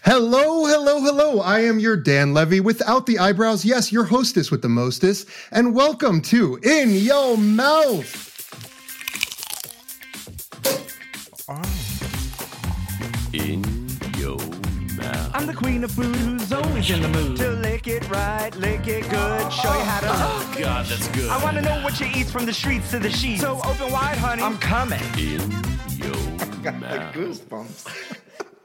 Hello, hello, hello. I am your Dan Levy without the eyebrows. Yes, your hostess with the mostest. And welcome to In Yo Mouth. In Yo Mouth. I'm the queen of food who's always in the mood to lick it right, lick it good, show you how to. Oh, God, that's good. I want to know what you eat from the streets to the sheets. So open wide, honey. I'm coming. In Yo Got Mouth. the goosebumps.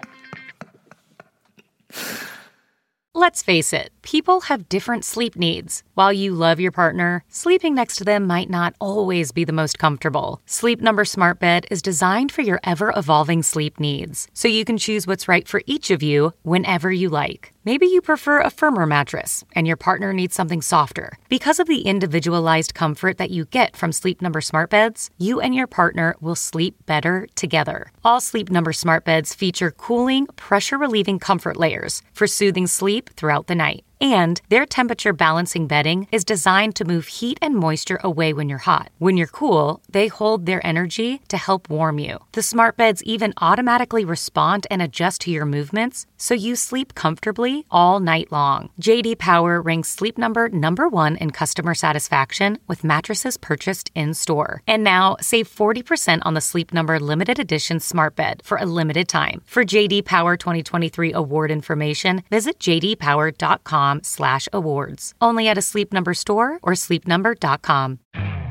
Let's face it, people have different sleep needs. While you love your partner, sleeping next to them might not always be the most comfortable. Sleep Number Smart Bed is designed for your ever-evolving sleep needs, so you can choose what's right for each of you whenever you like. Maybe you prefer a firmer mattress and your partner needs something softer. Because of the individualized comfort that you get from Sleep Number Smart Beds, you and your partner will sleep better together. All Sleep Number Smart Beds feature cooling, pressure-relieving comfort layers for soothing sleep throughout the night. And their temperature balancing bedding is designed to move heat and moisture away when you're hot. When you're cool, they hold their energy to help warm you. The smart beds even automatically respond and adjust to your movements, so you sleep comfortably all night long. J.D. Power ranks Sleep Number #1 in customer satisfaction with mattresses purchased in-store. And now, save 40% on the Sleep Number limited edition smart bed for a limited time. For J.D. Power 2023 award information, visit jdpower.com/awards. Only at a Sleep Number store or sleepnumber.com.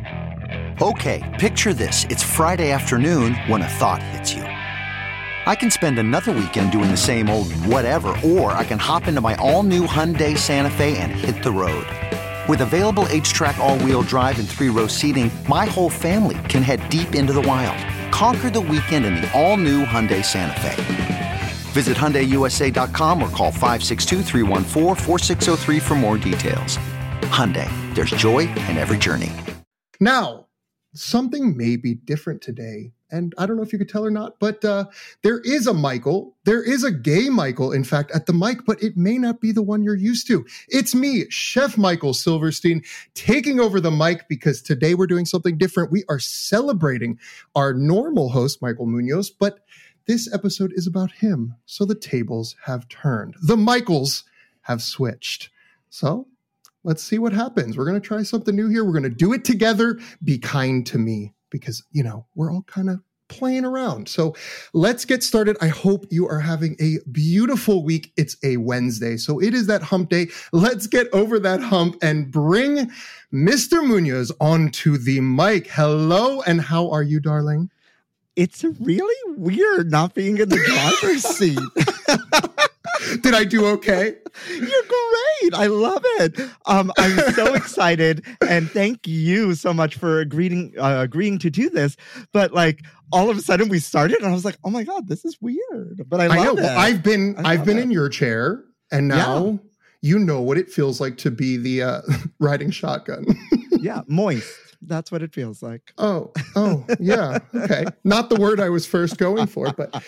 Okay, picture this. It's Friday afternoon when a thought hits you. I can spend another weekend doing the same old whatever, or I can hop into my all-new Hyundai Santa Fe and hit the road. With available H-Track all-wheel drive and 3-row seating, my whole family can head deep into the wild. Conquer the weekend in the all-new Hyundai Santa Fe. Visit HyundaiUSA.com or call 562-314-4603 for more details. Hyundai, there's joy in every journey. Now, something may be different today. And I don't know if you could tell or not, but there is a Michael. There is a gay Michael, in fact, at the mic, but it may not be the one you're used to. It's me, Chef Michael Silverstein, taking over the mic because today we're doing something different. We are celebrating our normal host, Michael Munoz, but this episode is about him. So the tables have turned. The Michaels have switched. So let's see what happens. We're going to try something new here. We're going to do it together. Be kind to me. Because, you know, we're all kind of playing around. So let's get started. I hope you are having a beautiful week. It's a Wednesday, so it is that hump day. Let's get over that hump and bring Mr. Munoz onto the mic. Hello, and how are you, darling? It's really weird not being in the driver's seat. Did I do okay? You're great. I love it. I'm so excited, and thank you so much for agreeing to do this. But like all of a sudden we started, and I was like, "Oh my God, this is weird." But I love it. Well, I've been in your chair, and now you know what it feels like to be the riding shotgun. Yeah, moist. That's what it feels like. Oh, yeah. Okay. Not the word I was first going for, but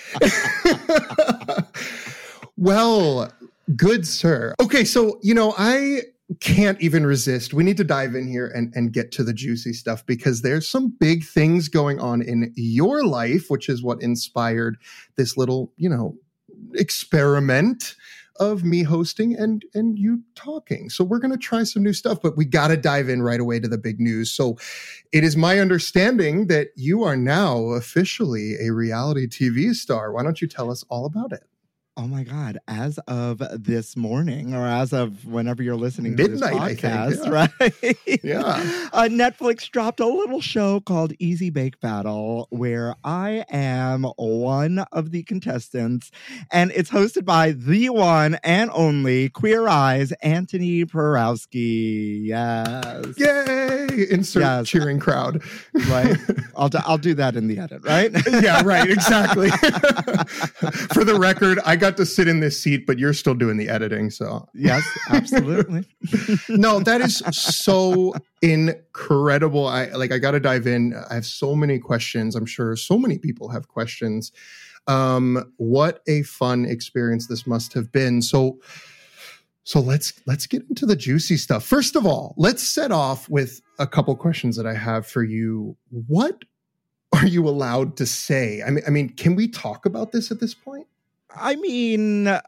well, good sir. Okay, so, you know, I can't even resist. We need to dive in here and get to the juicy stuff because there's some big things going on in your life, which is what inspired this little, you know, experiment of me hosting and you talking. So we're going to try some new stuff, but we got to dive in right away to the big news. So it is my understanding that you are now officially a reality TV star. Why don't you tell us all about it? Oh my God. As of this morning, or as of whenever you're listening to Midnight, this podcast, I think, right? Yeah. Netflix dropped a little show called Easy Bake Battle, where I am one of the contestants, and it's hosted by the one and only Queer Eye's Anthony Porowski. Yes. Yay! Insert cheering crowd. Right? I'll do that in the edit, right? Yeah, right. Exactly. For the record, I got to sit in this seat, but you're still doing the editing. So yes, absolutely. No, that is so incredible. I got to dive in. I have so many questions. I'm sure so many people have questions. What a fun experience this must have been. So let's get into the juicy stuff. First of all, let's set off with a couple questions that I have for you. What are you allowed to say? I mean, can we talk about this at this point? I mean,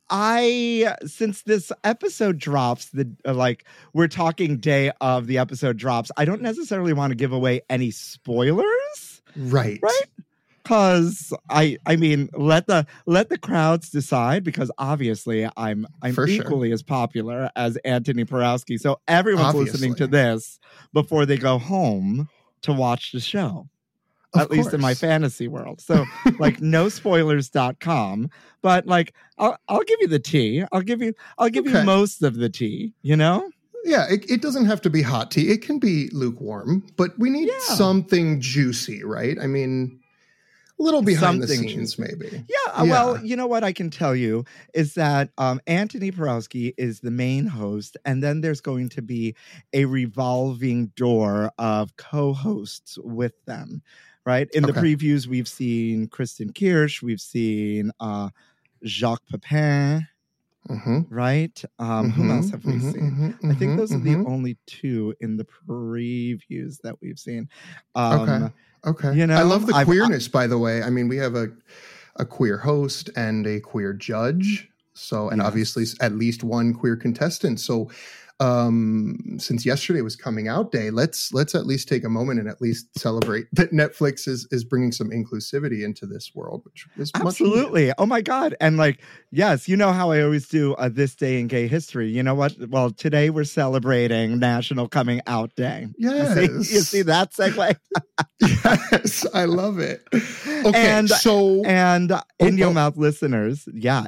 since this episode drops, we're talking day of the episode drops, I don't necessarily want to give away any spoilers. Right. Because I mean, let the crowds decide, because obviously I'm For sure. equally as popular as Anthony Porowski. So everyone's listening to this before they go home to watch the show. At least in my fantasy world. So like nospoilers.com, but like I'll give you the tea. I'll give you most of the tea, you know? Yeah, it doesn't have to be hot tea. It can be lukewarm, but we need something juicy, right? I mean, a little behind the scenes, maybe. Yeah, well, you know what I can tell you is that Anthony Porowski is the main host, and then there's going to be a revolving door of co-hosts with them, right? In the previews, we've seen Kristen Kirsch, we've seen Jacques Pepin, right? Who else have we seen? I think those are the only two in the previews that we've seen. Okay. You know, I love the queerness, by the way. I mean, we have a queer host and a queer judge. So, and obviously at least one queer contestant. So, since yesterday was coming out day, let's at least take a moment and at least celebrate that Netflix is bringing some inclusivity into this world, which is absolutely much oh my God. And like, yes, you know how I always do this day in gay history. You know what? Well, today we're celebrating National Coming Out Day. Yes. You see that segue? Yes, I love it. Okay, and In Your Mouth listeners,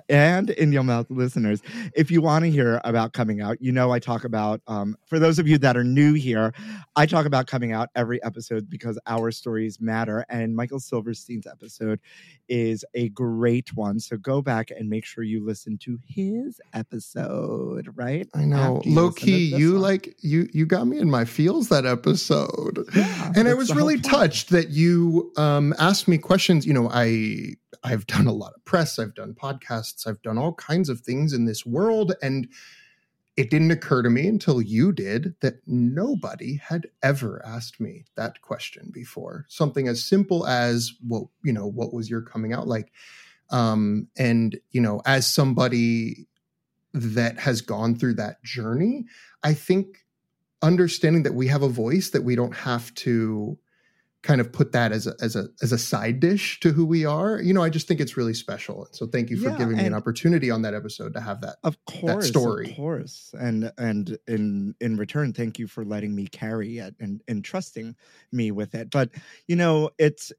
if you want to hear about coming out, you know I talk about, for those of you that are new here, I talk about coming out every episode because our stories matter, and Michael Silverstein's episode is a great one. So go back and make sure you listen to his episode, right? I know. Low key, you got me in my feels that episode. Yeah, and I was really touched that you asked me questions. You know, I've done a lot of press, I've done podcasts, I've done all kinds of things in this world, and it didn't occur to me until you did that nobody had ever asked me that question before. Something as simple as, well, you know, what was your coming out like? And, you know, as somebody that has gone through that journey, I think understanding that we have a voice, that we don't have to kind of put that as a side dish to who we are. You know, I just think it's really special. So thank you for giving me an opportunity on that episode to have that, that story. Of course. And in return, thank you for letting me carry it and trusting me with it. But, you know, it's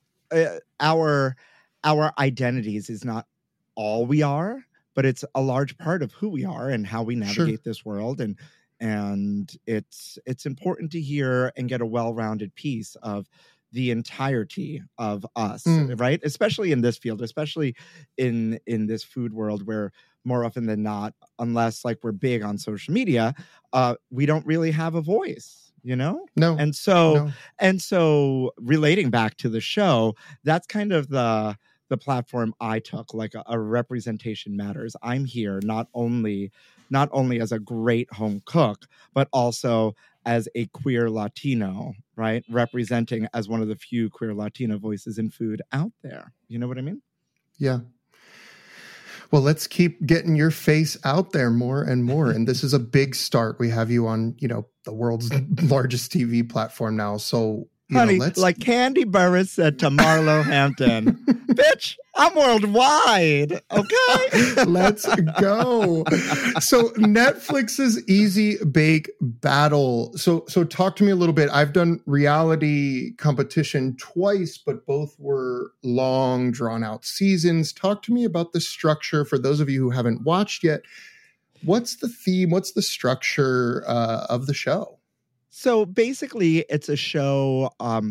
our identities is not all we are, but it's a large part of who we are and how we navigate this world. And it's important to hear and get a well-rounded piece of the entirety of us, right? Especially in this field, especially in this food world where more often than not, unless like we're big on social media, we don't really have a voice, you know? No. And so relating back to the show, that's kind of the platform I took, like a representation matters. I'm here not only as a great home cook, but also as a queer Latino, right? Representing as one of the few queer Latino voices in food out there. You know what I mean? Yeah. Well, let's keep getting your face out there more and more. And this is a big start. We have you on, you know, the world's largest TV platform now. So, honey, like Candy Burris said to Marlo Hampton, bitch, I'm worldwide. Okay. Let's go. So Netflix's Easy Bake Battle. So talk to me a little bit. I've done reality competition twice, but both were long, drawn out seasons. Talk to me about the structure for those of you who haven't watched yet. What's the theme? What's the structure of the show? So basically, it's a show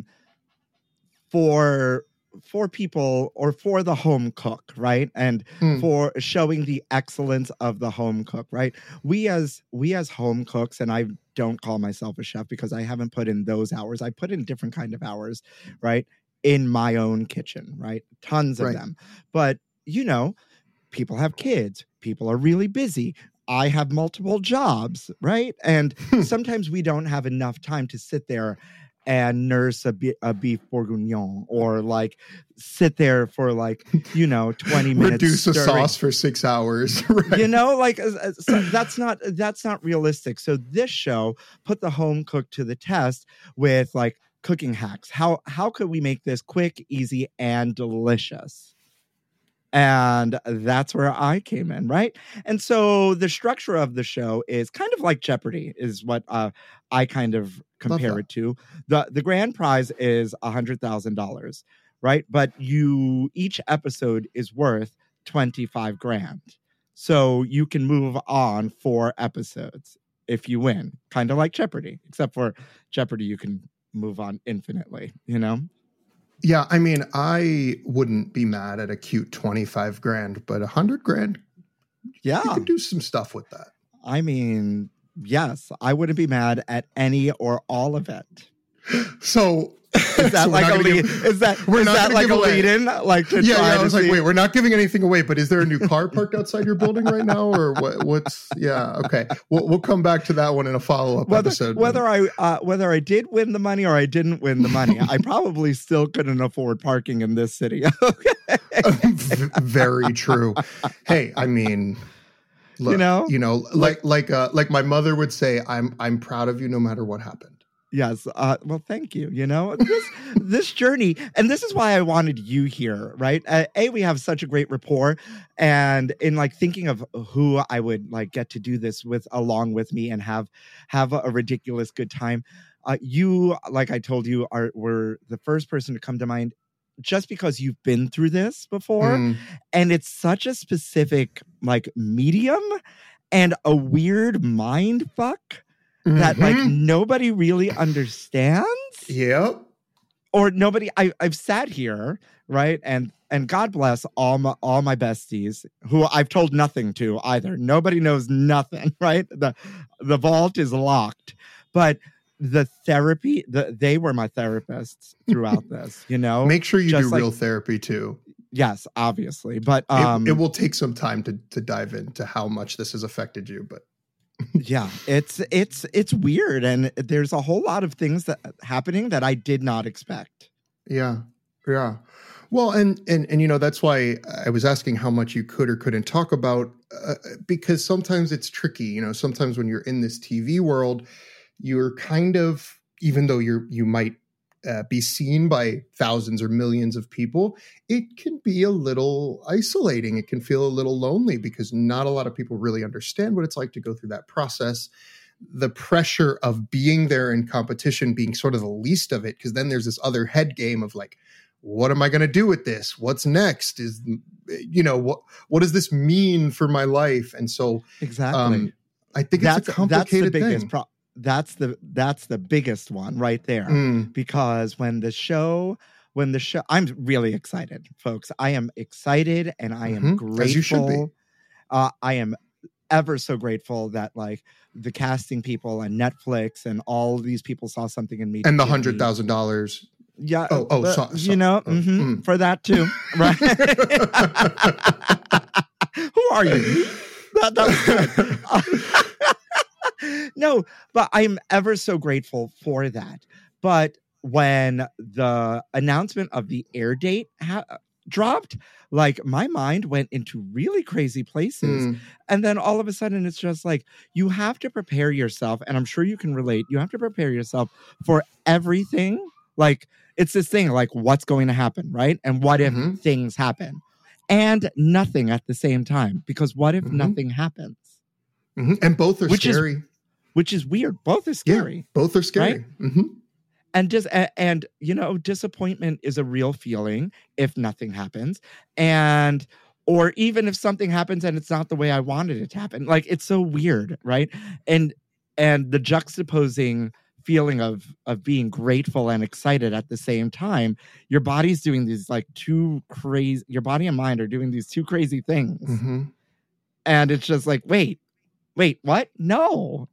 for people, or for the home cook, right? And for showing the excellence of the home cook, right? We as home cooks, and I don't call myself a chef because I haven't put in those hours. I put in different kind of hours, right? In my own kitchen, right? Tons of them. But, you know, people have kids. People are really busy. I have multiple jobs, right? And sometimes we don't have enough time to sit there and nurse a beef bourguignon, or like sit there for like 20 minutes, reduce a stirring. sauce for 6 hours. Right? So that's not realistic. So this show put the home cook to the test with like cooking hacks. How could we make this quick, easy, and delicious? And that's where I came in, right? And so the structure of the show is kind of like Jeopardy, is what I kind of compare it to. The grand prize is $100,000, right? But each episode is worth $25,000. So you can move on 4 episodes if you win, kind of like Jeopardy, except for Jeopardy, you can move on infinitely, Yeah, I mean, I wouldn't be mad at a cute $25,000, but $100,000, yeah, you could do some stuff with that. I mean, yes, I wouldn't be mad at any or all of it. So is that like a lead? Is that like a lead in? Like to yeah, try I to was see? like, wait, we're not giving anything away, but is there a new car parked outside your building right now, or what's? Yeah, okay, we'll come back to that one in a follow-up episode. Whether I did win the money or I didn't win the money, I probably still couldn't afford parking in this city. Very true. Hey, I mean, look, like my mother would say, I'm proud of you no matter what happened. Yes. Well, thank you. This journey, and this is why I wanted you here, right? We have such a great rapport, and in like thinking of who I would like get to do this with along with me and have a ridiculous good time. You, like I told you, were the first person to come to mind, just because you've been through this before, and it's such a specific like medium and a weird mind fuck. That like nobody really understands. Yep. Or nobody. I've sat here, right, and God bless all my besties who I've told nothing to either. Nobody knows nothing, right? The vault is locked, but the therapy, they were my therapists throughout this. Make sure you do real therapy too. Yes, obviously, but it will take some time to dive into how much this has affected you, but. Yeah, it's weird, and there's a whole lot of things that happening that I did not expect. Yeah. Well, and that's why I was asking how much you could or couldn't talk about, because sometimes it's tricky. Sometimes when you're in this TV world, you're kind of, even though you might be seen by thousands or millions of people, it can be a little isolating. It can feel a little lonely because not a lot of people really understand what it's like to go through that process. The pressure of being there in competition being sort of the least of it, because then there's this other head game of like, what am I going to do with this? What's next? What does this mean for my life? And so exactly, I think it's a complicated thing. That's the biggest one right there, because when the show, I'm really excited, folks. I am excited and I am grateful. As you should be. I am ever so grateful that like the casting people and Netflix and all these people saw something in me. And the $100,000. Yeah. So, for that too. Right. Who are you? That was good. No, but I'm ever so grateful for that. But when the announcement of the air date dropped, like my mind went into really crazy places. And then all of a sudden it's just like, you have to prepare yourself. And I'm sure you can relate. You have to prepare yourself for everything. Like it's this thing like what's going to happen, right? And what if things happen? And nothing at the same time. Because what if nothing happens? And both are scary. Which is weird. Both are scary. Yeah, both are scary. Right? And disappointment is a real feeling if nothing happens. Or even if something happens and it's not the way I wanted it to happen. Like it's so weird, right? And the juxtaposing feeling of being grateful and excited at the same time, your body's doing these like your body and mind are doing these two crazy things. And it's just like, wait, what? No.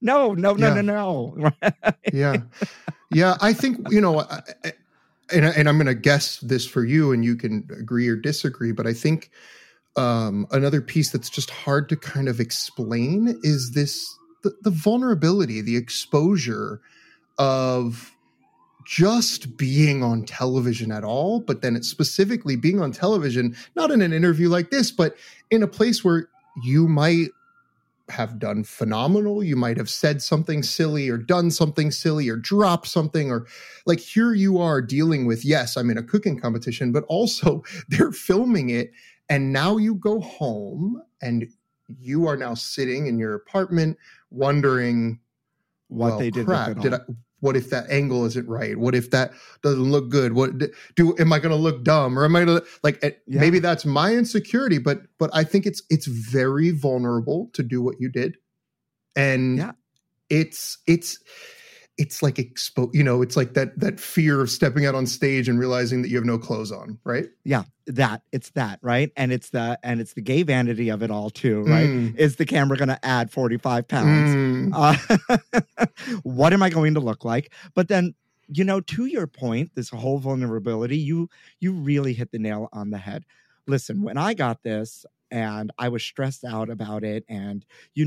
Yeah. I think, and I'm going to guess this for you and you can agree or disagree, but I think another piece that's just hard to kind of explain is the vulnerability, the exposure of just being on television at all, but then it's specifically being on television, not in an interview like this, but in a place where you might have done phenomenal. You might have said something silly or done something silly or dropped something, or like here you are dealing with, yes, I'm in a cooking competition, but also they're filming it. And now you go home and you are now sitting in your apartment wondering What they did with it all. What if that angle isn't right? What if that doesn't look good? Am I going to look dumb, or am I going to maybe that's my insecurity, but I think it's very vulnerable to do what you did. And it's like it's like that fear of stepping out on stage and realizing that you have no clothes on, right? Yeah. It's that, right? And it's the gay vanity of it all too, right? Is the camera going to add 45 pounds? What am I going to look like? But then, to your point, this whole vulnerability, you really hit the nail on the head. Listen, when I got this and I was stressed out about it, and,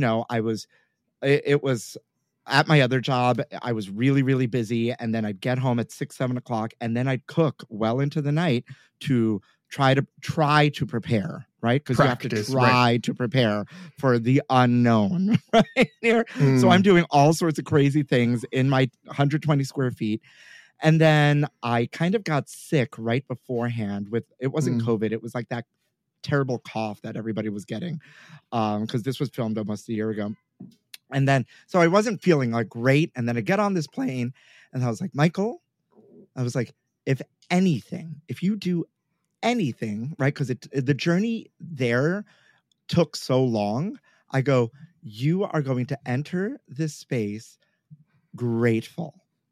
it was at my other job, I was really, really busy. And then I'd get home at 6, 7 o'clock, and then I'd cook well into the night to try to prepare, right? Because you have to try to prepare for the unknown, right? So I'm doing all sorts of crazy things in my 120 square feet. And then I kind of got sick right beforehand it wasn't COVID. It was like that terrible cough that everybody was getting, because this was filmed almost a year ago. And then, so I wasn't feeling like great. And then I get on this plane and I was like, Michael, if you do anything, right? Because the journey there took so long. I go, you are going to enter this space grateful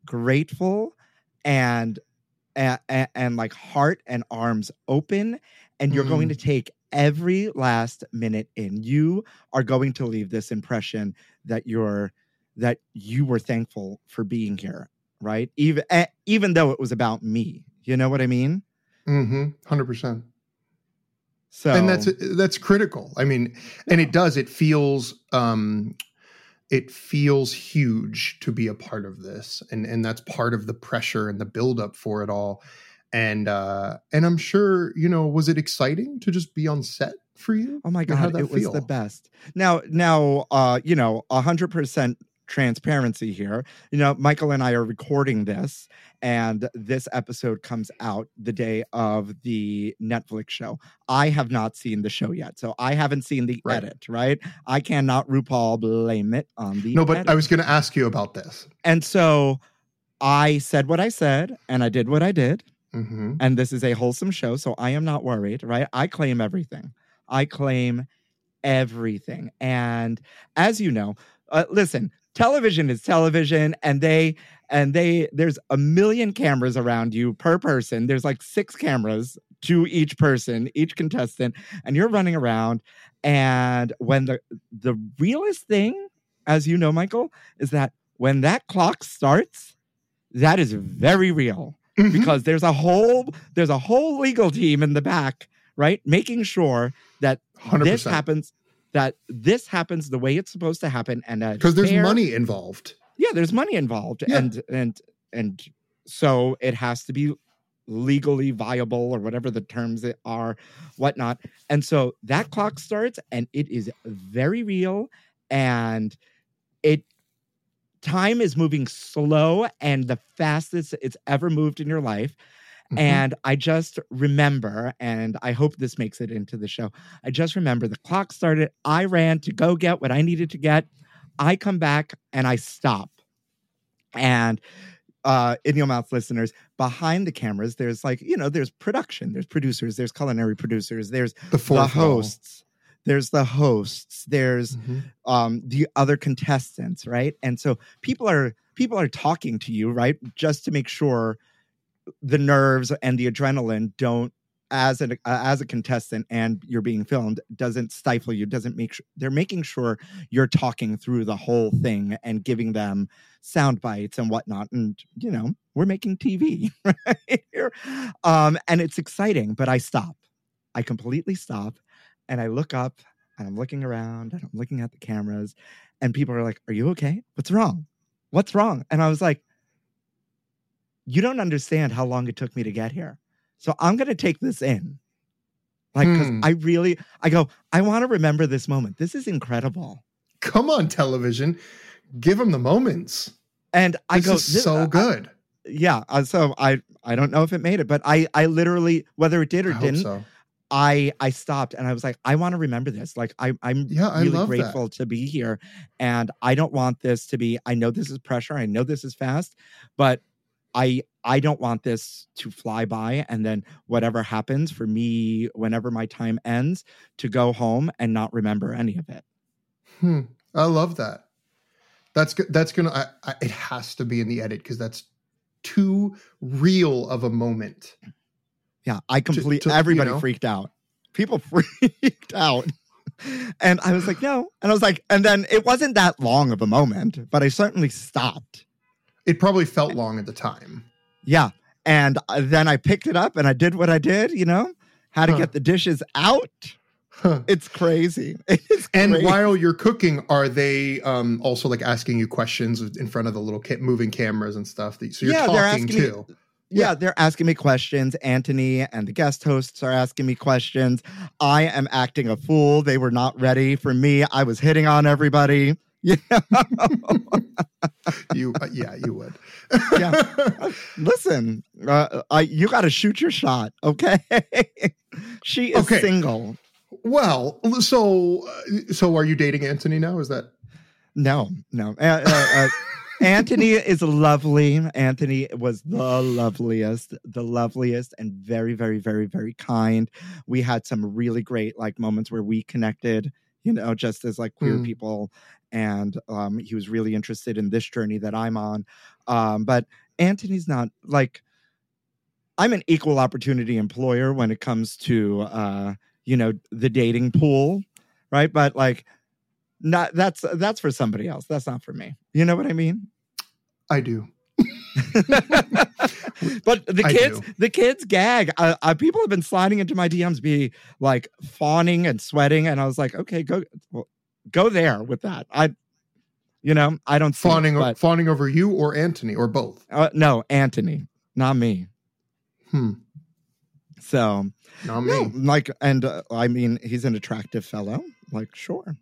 and like heart and arms open. And you're going to take every last minute in. You are going to leave this impression that you were thankful for being here, right? Even though it was about me, you know what I mean? 100%. So, and that's critical. I mean, and it feels huge to be a part of this, and that's part of the pressure and the buildup for it all. And I'm sure, was it exciting to just be on set for you? Oh my God, it was the best. Now, 100% transparency here. Michael and I are recording this, and this episode comes out the day of the Netflix show. I have not seen the show yet, so I haven't seen the edit, right? I cannot RuPaul blame it on the No, but edit. I was going to ask you about this. And so I said what I said, and I did what I did. And this is a wholesome show, so I am not worried, right? I claim everything. And as you know, listen, television is television, and there's a million cameras around you per person. There's like 6 cameras to each person, each contestant, and you're running around. And when the realest thing, as you know, Michael, is that when that clock starts, that is very real. Because there's a whole legal team in the back, right, making sure that 100%. this happens the way it's supposed to happen, and because there's money involved. Yeah, there's money involved, and so it has to be legally viable, or whatever the terms are, whatnot. And so that clock starts, and it is very real, and time is moving slow and the fastest it's ever moved in your life. And I just remember, and I hope this makes it into the show, I just remember the clock started. I ran to go get what I needed to get. I come back and I stop. And in your mouth listeners, behind the cameras, there's there's production, there's producers, there's culinary producers, there's the hosts. There's the hosts, there's the other contestants, right? And so people are talking to you, right? Just to make sure the nerves and the adrenaline don't, as a contestant and you're being filmed, doesn't stifle you, they're making sure you're talking through the whole thing and giving them sound bites and whatnot. And, we're making TV, right? And it's exciting, but I completely stop. And I look up and I'm looking around and I'm looking at the cameras, and people are like, "Are you okay? What's wrong? What's wrong?" And I was like, you don't understand how long it took me to get here. So I'm going to take this in. Like, because I want to remember this moment. This is incredible. Come on, television. Give them the moments. And This is so good. Yeah. So I don't know if it made it, but I literally, whether it did or I hope didn't, so. I stopped and I was like, I want to remember this. Like, I'm I really love grateful to be here. And I don't want this to be, I know this is pressure. I know this is fast, but I don't want this to fly by. And then whatever happens for me, whenever my time ends, to go home and not remember any of it. I love that. That's good. That's going to, it has to be in the edit because that's too real of a moment. Yeah, I completely, everybody freaked out. People freaked out. And I was like, no. And I was like, and then it wasn't that long of a moment, but I certainly stopped. It probably felt long at the time. Yeah. And then I picked it up and I did what I did, how to get the dishes out. It's crazy. It's and crazy. While you're cooking, are they also like asking you questions in front of the little moving cameras and stuff? So you're talking too. Yeah, they're asking me questions. Anthony and the guest hosts are asking me questions. I am acting a fool. They were not ready for me. I was hitting on everybody. You would. Yeah. Listen, you got to shoot your shot, okay? She is single. Well, so are you dating Anthony now? Is that? No. Anthony is lovely. Anthony was the loveliest and very, very, very, very kind. We had some really great moments where we connected, just as queer people. And he was really interested in this journey that I'm on. But Anthony's not I'm an equal opportunity employer when it comes to, the dating pool. Right. But not that's for somebody else. That's not for me. You know what I mean? I do. But the kids gag. People have been sliding into my DMs, be fawning and sweating. And I was like, okay, go there with that. I don't see fawning over you or Anthony or both. No, Anthony, not me. So not me. I mean, he's an attractive fellow. Sure.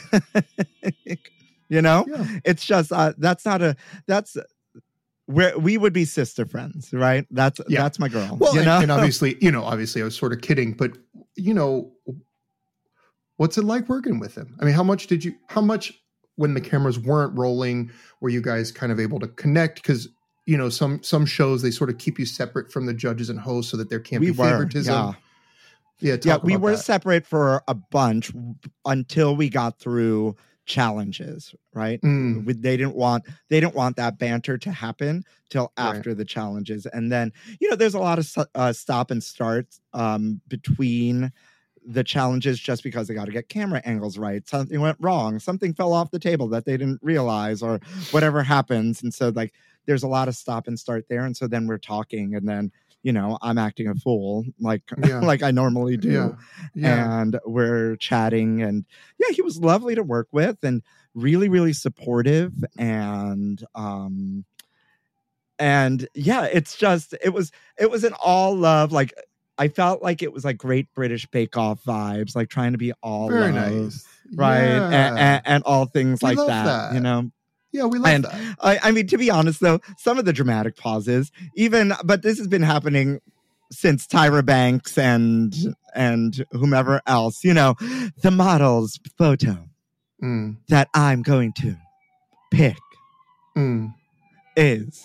It's just that's where we would be sister friends, right? That's my girl. Well, and obviously I was sort of kidding, but what's it like working with him? I mean, how much when the cameras weren't rolling were you guys kind of able to connect? Because some shows, they sort of keep you separate from the judges and hosts so that there can't be favoritism. We were separate for a bunch until we got through challenges, right? They didn't want that banter to happen till after the challenges. And then, there's a lot of stop and starts between the challenges just because they got to get camera angles right. Something went wrong. Something fell off the table that they didn't realize or whatever happens. And so there's a lot of stop and start there. And so then we're talking and then, I'm acting a fool like I normally do. Yeah. And we're chatting and he was lovely to work with and really, really supportive. And it's just, it was an all love. I felt like it was Great British Bake Off vibes, trying to be all very love, nice. Right. Yeah. And all things we like love that, Yeah, we love that. I mean, to be honest, though, some of the dramatic pauses, but this has been happening since Tyra Banks and whomever else, the model's photo that I'm going to pick is,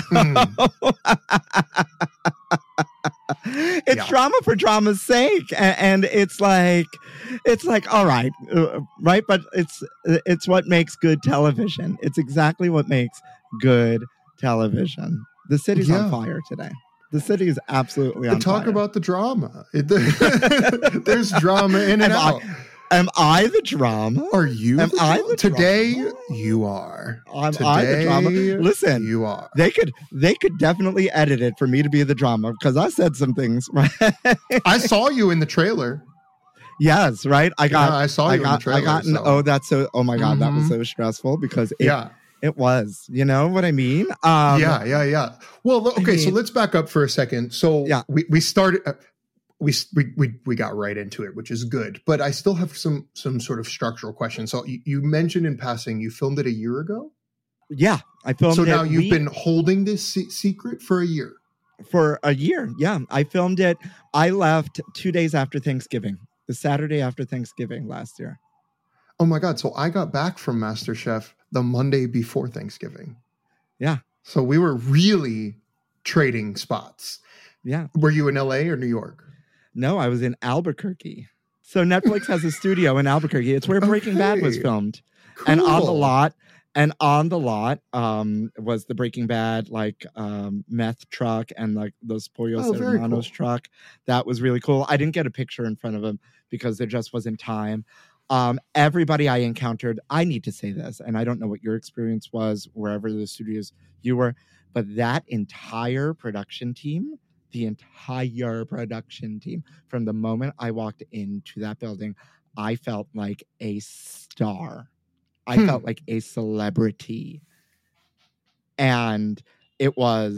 it's drama for drama's sake. And it's all right. Right. But it's what makes good television. It's exactly what makes good television. The city's on fire today. The city is absolutely on fire. Talk about the drama. There's drama in and out. Am I the drama? Are you? Am I the today? Drama? You are. I the drama? Listen, you are. They could definitely edit it for me to be the drama because I said some things. Right? I saw you in the trailer. Yes, right. I saw you in the trailer. Oh my God, that was so stressful because It was. You know what I mean? Yeah. Well, okay, so mean- let's back up for a second. So Yeah. we started. We got right into it, which is good. But I still have some sort of structural questions. So you mentioned in passing you filmed it a year ago. Yeah, I filmed So it. now you've been holding this secret for a year. For a year. Yeah, I filmed it. I left 2 days after Thanksgiving, the Saturday after Thanksgiving last year. Oh my God. So I got back from MasterChef the Monday before Thanksgiving. Yeah. So we were really trading spots. Yeah. Were you in LA or New York? No, I was in Albuquerque. So Netflix has a studio in Albuquerque. It's where Breaking Bad was Okay. filmed. Cool. And on the lot was the Breaking Bad meth truck and like those Pollos Oh, very Hermanos cool. truck. That was really cool. I didn't get a picture in front of him because there just wasn't time. Everybody I encountered, I need to say this, and I don't know what your experience was wherever the studios you were, but that entire production team, from the moment I walked into that building, I felt like a star. I felt like a celebrity. And they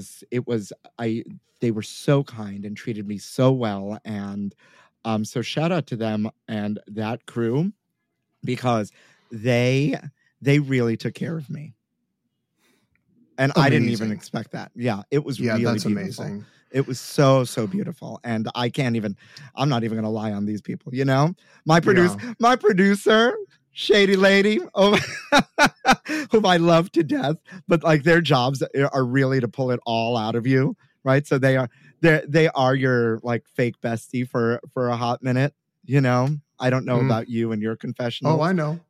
were so kind and treated me so well. And so shout out to them and that crew, because they really took care of me. And I didn't even Amazing. expect that. Yeah, it was Yeah, really that's beautiful. amazing. It was so beautiful. And I'm not even going to lie on these people, you know? My producer, Shady Lady, whom I love to death, but like their jobs are really to pull it all out of you, right? So they are your like fake bestie for a hot minute, you know? I don't know about you and your confessionals. Oh, I know.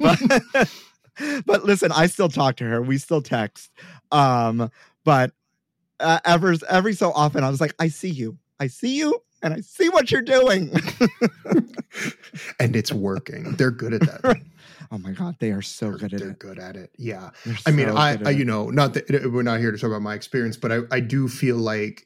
But listen, I still talk to her. We still text. But every so often I was like, I see you, and I see what you're doing. And it's working. They're good at that. Oh my God, they are so good at They're it. good at it. Yeah. They're I mean, so I good at it. you know, not that we're not here to talk about my experience, but I do feel like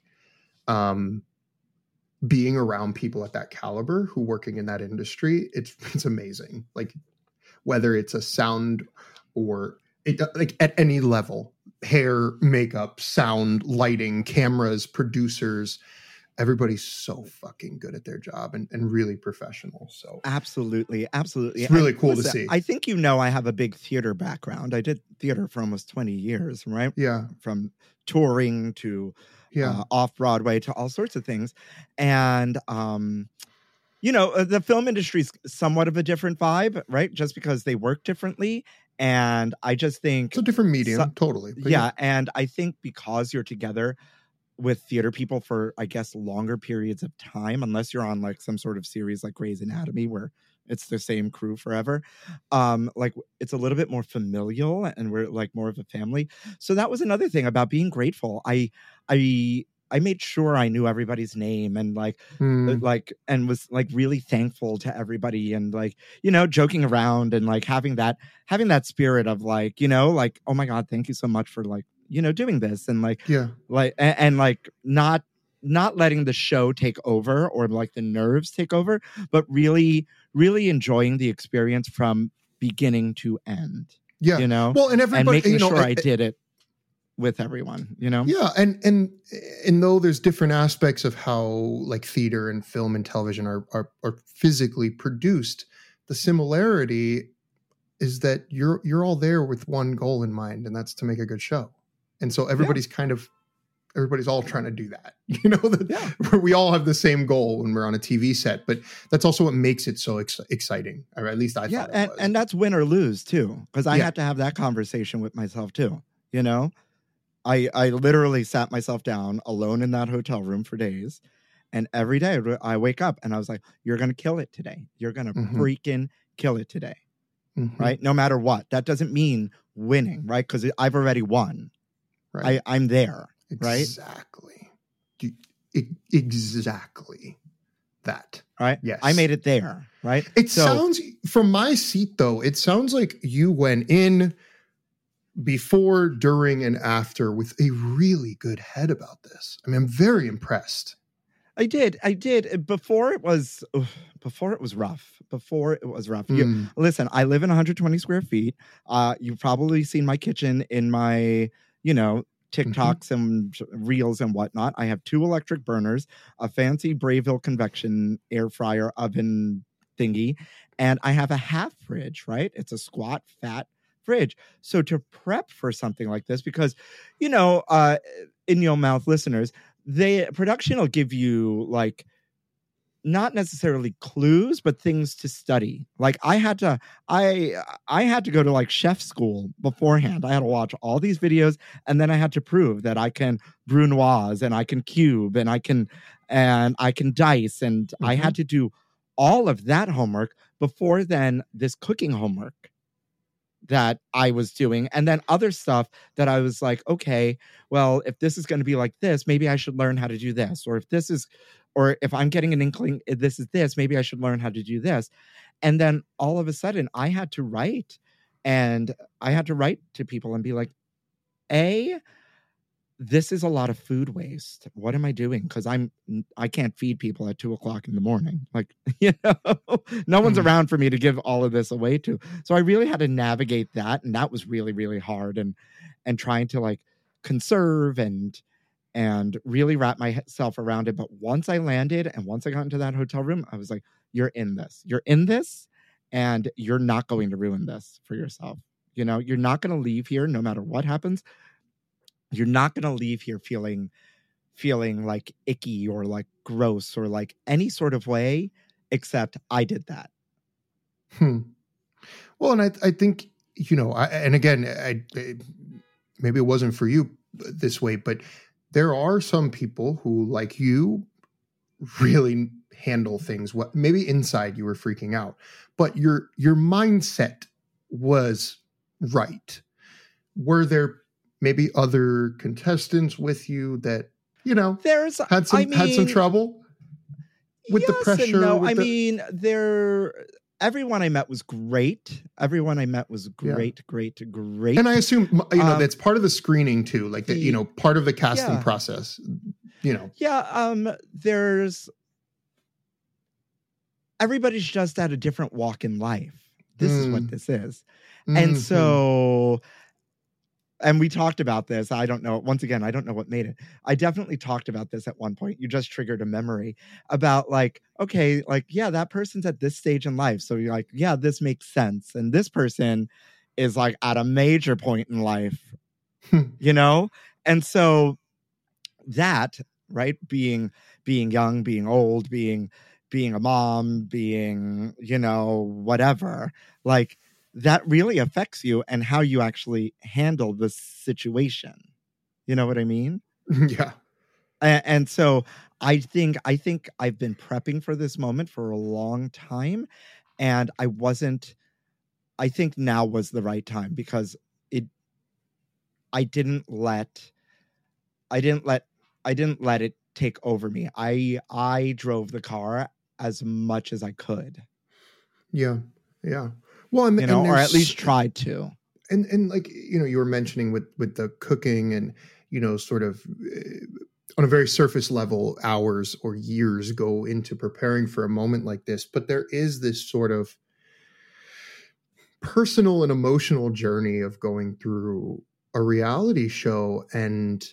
being around people at that caliber who working in that industry, it's amazing. Like whether it's a sound or like at any level, hair, makeup, sound, lighting, cameras, producers, everybody's so fucking good at their job and really professional. So Absolutely. it's really cool to see. I think you know I have a big theater background. I did theater for almost 20 years, right? Yeah. From touring to Yeah. off-Broadway to all sorts of things. And, the film industry is somewhat of a different vibe, right? Just because they work differently. And I just think... It's a different medium, totally. But yeah, and I think because you're together with theater people for, I guess, longer periods of time, unless you're on like some sort of series like Grey's Anatomy where it's the same crew forever, like it's a little bit more familial and we're like more of a family. So that was another thing about being grateful. I made sure I knew everybody's name and and was like really thankful to everybody and like, joking around and like having that spirit of like, like, oh my God, thank you so much for like, doing this and like, yeah. like, and like not letting the show take over or like the nerves take over, but really, really enjoying the experience from beginning to end. Yeah. Well, and everybody, and making sure I did it with everyone, Yeah. And though there's different aspects of how like theater and film and television are physically produced, the similarity is that you're all there with one goal in mind, and that's to make a good show. And so everybody's everybody's all trying to do that, we all have the same goal when we're on a TV set, but that's also what makes it so exciting. Or at least I thought it was. And that's win or lose too. Cause I had to have that conversation with myself too. I literally sat myself down alone in that hotel room for days. And every day I wake up and I was like, you're going to kill it today. You're going to freaking kill it today. Right. No matter what. That doesn't mean winning. Right. Cause I've already won. Right. I'm there. Right. Exactly. Exactly that. Right. Yes. I made it there. Right. Sounds from my seat though, it sounds like you went in before, during, and after with a really good head about this. I mean, I'm very impressed. I did. Before it was rough. Listen, I live in 120 square feet. You've probably seen my kitchen in my, TikToks and reels and whatnot. I have 2 electric burners, a fancy Brayville convection air fryer oven thingy, and I have a half fridge, right? It's a squat, fat fridge. So to prep for something like this, because, In Your Mouth listeners, production will give you like not necessarily clues, but things to study. Like I had to go to like chef school beforehand. I had to watch all these videos, and then I had to prove that I can brunoise and I can cube and I can dice, and I had to do all of that homework before then this cooking homework that I was doing, and then other stuff that I was like, okay, well, if this is going to be like this, maybe I should learn how to do this. Or if I'm getting an inkling, this is this, maybe I should learn how to do this. And then all of a sudden I had to write, and I had to write to people and be like, this is a lot of food waste. What am I doing? Because I can't feed people at 2:00 in the morning. Like, no one's around for me to give all of this away to. So I really had to navigate that. And that was really, really hard. And trying to like conserve and really wrap myself around it. But once I landed and once I got into that hotel room, I was like, you're in this and you're not going to ruin this for yourself. You're not going to leave here no matter what happens. You're not going to leave here feeling like icky or like gross or like any sort of way, except I did that. Well, and I think, maybe it wasn't for you this way, but there are some people who, like you, really handle things. Maybe inside you were freaking out, but your mindset was right. Were there maybe other contestants with you that, had some trouble with the pressure? No, everyone I met was great. Great. And I assume, that's part of the screening too, like part of the casting process, there's everybody's just at a different walk in life. This is what this is. And so, and we talked about this. I don't know. Once again, I don't know what made it. I definitely talked about this at one point. You just triggered a memory about like, okay, like, yeah, that person's at this stage in life. So you're like, yeah, this makes sense. And this person is like at a major point in life, And so that, right, being young, being old, being a mom, being, whatever, like, that really affects you and how you actually handle the situation. You know what I mean? Yeah. And so I think I've been prepping for this moment for a long time, and I think now was the right time because I didn't let it take over me. I drove the car as much as I could. Yeah. Yeah. Well, and, or at least tried to. And like, you were mentioning with the cooking and, sort of on a very surface level, hours or years go into preparing for a moment like this. But there is this sort of personal and emotional journey of going through a reality show. And,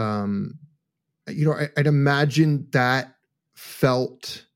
I'd imagine that felt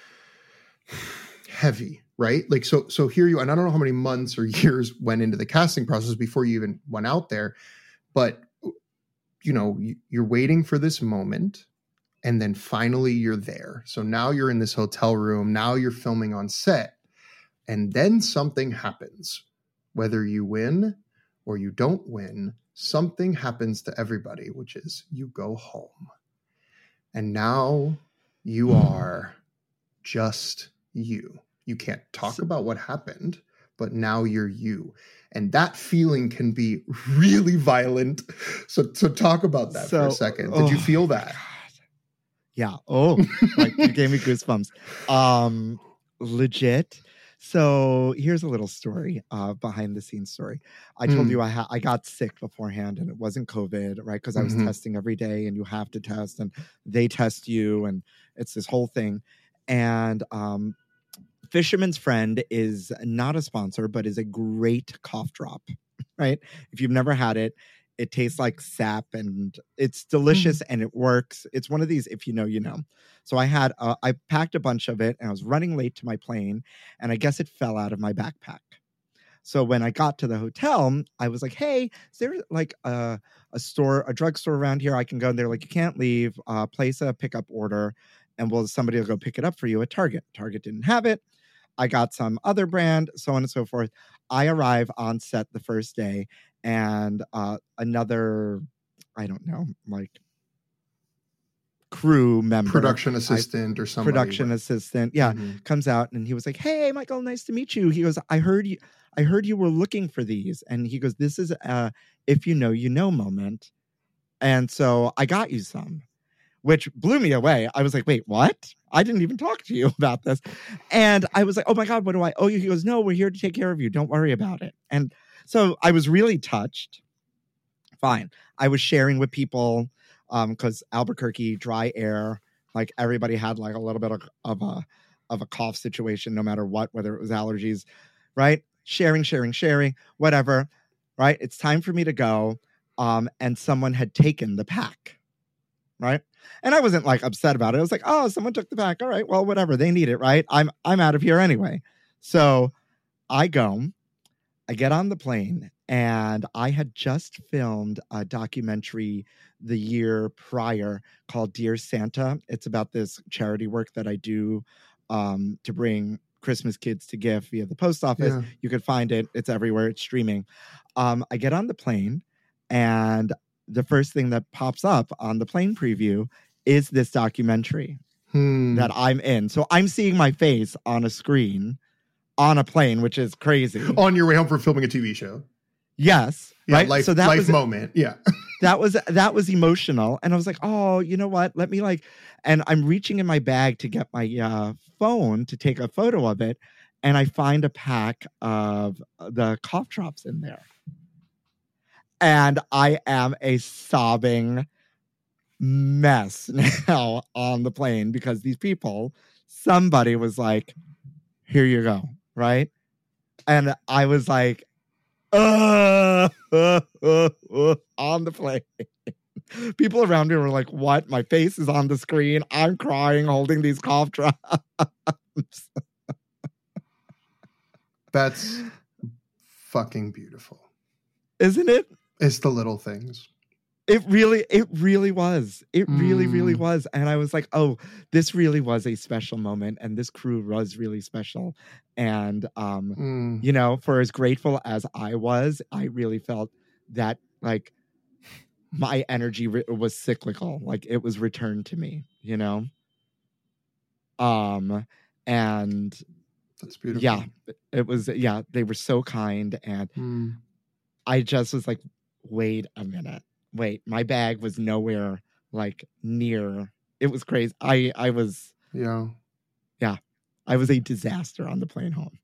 heavy. Right? Like, so here you, and I don't know how many months or years went into the casting process before you even went out there, but you're waiting for this moment and then finally you're there. So now you're in this hotel room, now you're filming on set, and then something happens. Whether you win or you don't win, something happens to everybody, which is you go home. And now you are just you. You can't talk about what happened, but now you're you. And that feeling can be really violent. So talk about that for a second. Did you feel that? Yeah. Oh, like you gave me goosebumps. Legit. So here's a little story, behind the scenes story. I told you I got sick beforehand, and it wasn't COVID, right? Because I was testing every day, and you have to test, and they test you, and it's this whole thing. And Fisherman's Friend is not a sponsor, but is a great cough drop, right? If you've never had it, it tastes like sap, and it's delicious, and it works. It's one of these, if you know, you know. So I packed a bunch of it, and I was running late to my plane, and I guess it fell out of my backpack. So when I got to the hotel, I was like, hey, is there like a drugstore around here I can go? And they're like, you can't leave, place a pickup order, and somebody will go pick it up for you at Target. Target didn't have it. I got some other brand, so on and so forth. I arrive on set the first day, and another, I don't know, like crew member, production assistant or somebody. Production assistant, yeah, comes out, and he was like, "Hey, Michael, nice to meet you." He goes, "I heard you were looking for these," and he goes, "This is a if you know moment," and so I got you some, which blew me away. I was like, "Wait, what? I didn't even talk to you about this," and I was like, "Oh my God, what do I owe you?" He goes, "No, we're here to take care of you. Don't worry about it." And so I was really touched. Fine, I was sharing with people. Because Albuquerque, dry air, like everybody had like a little bit of a cough situation, no matter what, whether it was allergies, right? Sharing, whatever, right? It's time for me to go. And someone had taken the pack, right? And I wasn't like upset about it. I was like, oh, someone took the pack. All right, well, whatever. They need it, right? I'm out of here anyway. So I get on the plane, and I had just filmed a documentary the year prior called Dear Santa. It's about this charity work that I do to bring Christmas kids to gift via the post office. Yeah. You can find it. It's everywhere. It's streaming. I get on the plane, and the first thing that pops up on the plane preview is this documentary that I'm in. So I'm seeing my face on a screen on a plane, which is crazy. On your way home from filming a TV show. Yes. Yeah, right. Life, so that life was moment. Yeah. that was emotional. And I was like, oh, you know what? Let me and I'm reaching in my bag to get my phone to take a photo of it. And I find a pack of the cough drops in there. And I am a sobbing mess now on the plane because these people, somebody was like, here you go. Right. And I was like, on the plane. People around me were like, what? My face is on the screen. I'm crying, holding these cough drops. That's fucking beautiful. Isn't it? It's the little things. It really was. It really was. And I was like, oh, this really was a special moment. And this crew was really special. And, you know, for as grateful as I was, I really felt that like my energy was cyclical. Like it was returned to me, you know? And that's beautiful. Yeah, it was. Yeah, they were so kind. And I just was like, wait a minute. Wait, my bag was nowhere like near. It was crazy. I was. Yeah. I was a disaster on the plane home.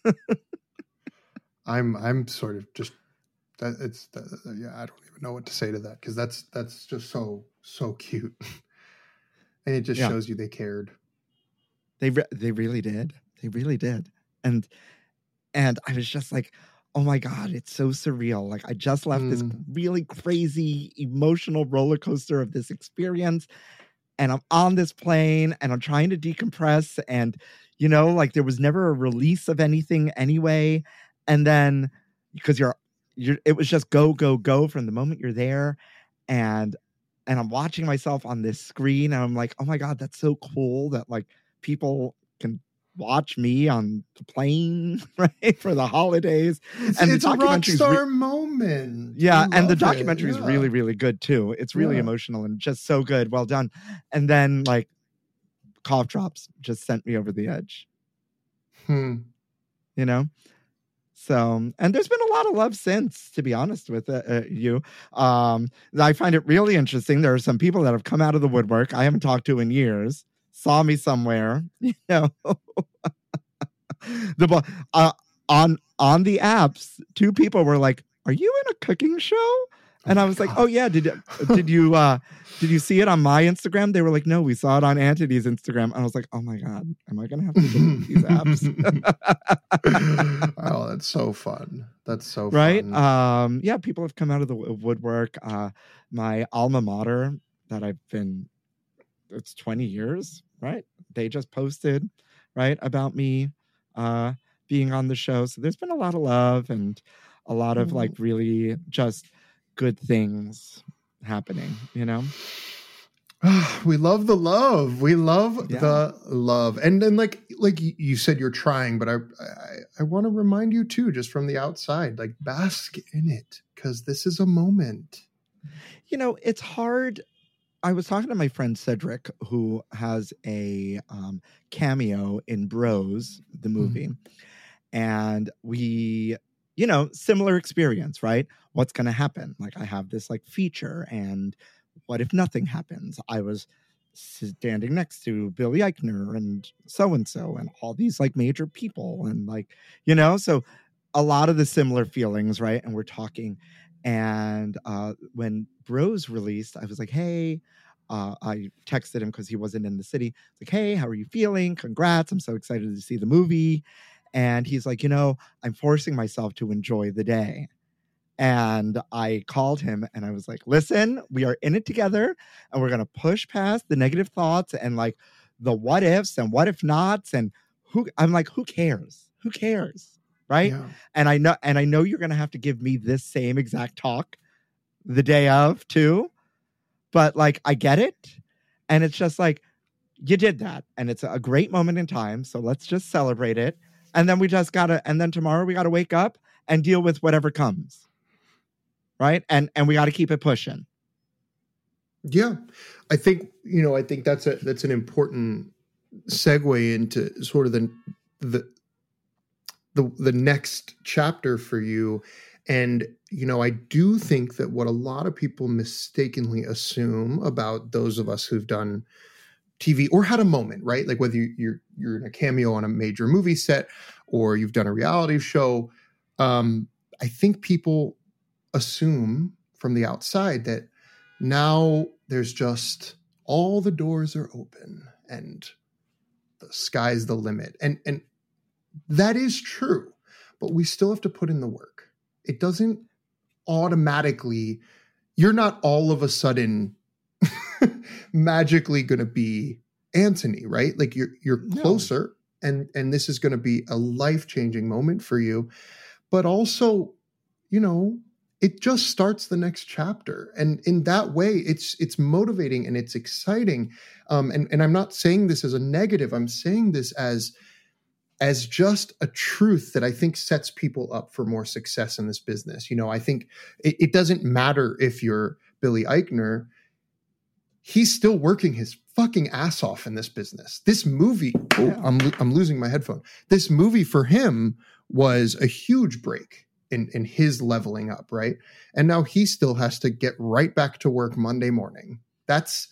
I'm sort of just that. I don't even know what to say to that because that's just so cute, and it just shows you they cared. They really did. They really did. And I was just like, oh my God, it's so surreal. Like I just left this really crazy emotional roller coaster of this experience. And I'm on this plane and I'm trying to decompress. And, you know, like there was never a release of anything anyway. And then because it was just go from the moment you're there. And I'm watching myself on this screen and I'm like, oh my God, that's so cool that like people can watch me on the plane, right, for the holidays. It's a rock star moment. Yeah, and the documentary is really, really good too. It's really emotional and just so good. Well done. And then like cough drops just sent me over the edge. You know? So, and there's been a lot of love since, to be honest with you. I find it really interesting. There are some people that have come out of the woodwork I haven't talked to in years. Saw me somewhere, you know. On the apps, 2 people were like, "Are you in a cooking show?" And I was like, "Oh yeah, did you see it on my Instagram?" They were like, "No, we saw it on Antony's Instagram." And I was like, "Oh my God, am I gonna have to delete these apps?" Oh, that's so fun. That's so right? fun. Yeah, people have come out of the woodwork. My alma mater that it's 20 years, right? They just posted, right, about me being on the show. So there's been a lot of love and a lot of like really just good things happening, you know? We love the love. We love the love. And then like you said, you're trying, but I want to remind you too, just from the outside, like bask in it, because this is a moment. You know, it's hard. I was talking to my friend Cedric, who has a cameo in Bros, the movie. And we, you know, similar experience, right? What's going to happen? Like I have this like feature, and what if nothing happens? I was standing next to Billy Eichner and so-and-so and all these like major people. And like, you know, so a lot of the similar feelings, right? And we're talking. And when Bros released, I was like, hey, I texted him because he wasn't in the city. It's like, hey, how are you feeling? Congrats. I'm so excited to see the movie. And he's like, you know, I'm forcing myself to enjoy the day. And I called him and I was like, listen, we are in it together and we're going to push past the negative thoughts and like the what ifs and what if nots. And I'm like, who cares? Who cares? Right. Yeah. And I know you're going to have to give me this same exact talk the day of too. But like, I get it. And it's just like, you did that. And it's a great moment in time. So let's just celebrate it. And then and then tomorrow we got to wake up and deal with whatever comes. Right. And we got to keep it pushing. Yeah. I think that's an important segue into sort of the next chapter for you. And, you know, I do think that what a lot of people mistakenly assume about those of us who've done TV or had a moment, right? Like whether you're in a cameo on a major movie set or you've done a reality show, I think people assume from the outside that now there's just all the doors are open and the sky's the limit. And that is true, but we still have to put in the work. It doesn't automatically, you're not all of a sudden magically going to be Antony, right? Like you're closer and this is going to be a life-changing moment for you. But also, you know, it just starts the next chapter. And in that way, it's motivating and it's exciting. And I'm not saying this as a negative. I'm saying this as just a truth that I think sets people up for more success in this business. You know, I think it doesn't matter if you're Billy Eichner. He's still working his fucking ass off in this business. This movie, I'm losing my headphone. This movie for him was a huge break in his leveling up, right? And now he still has to get right back to work Monday morning. That's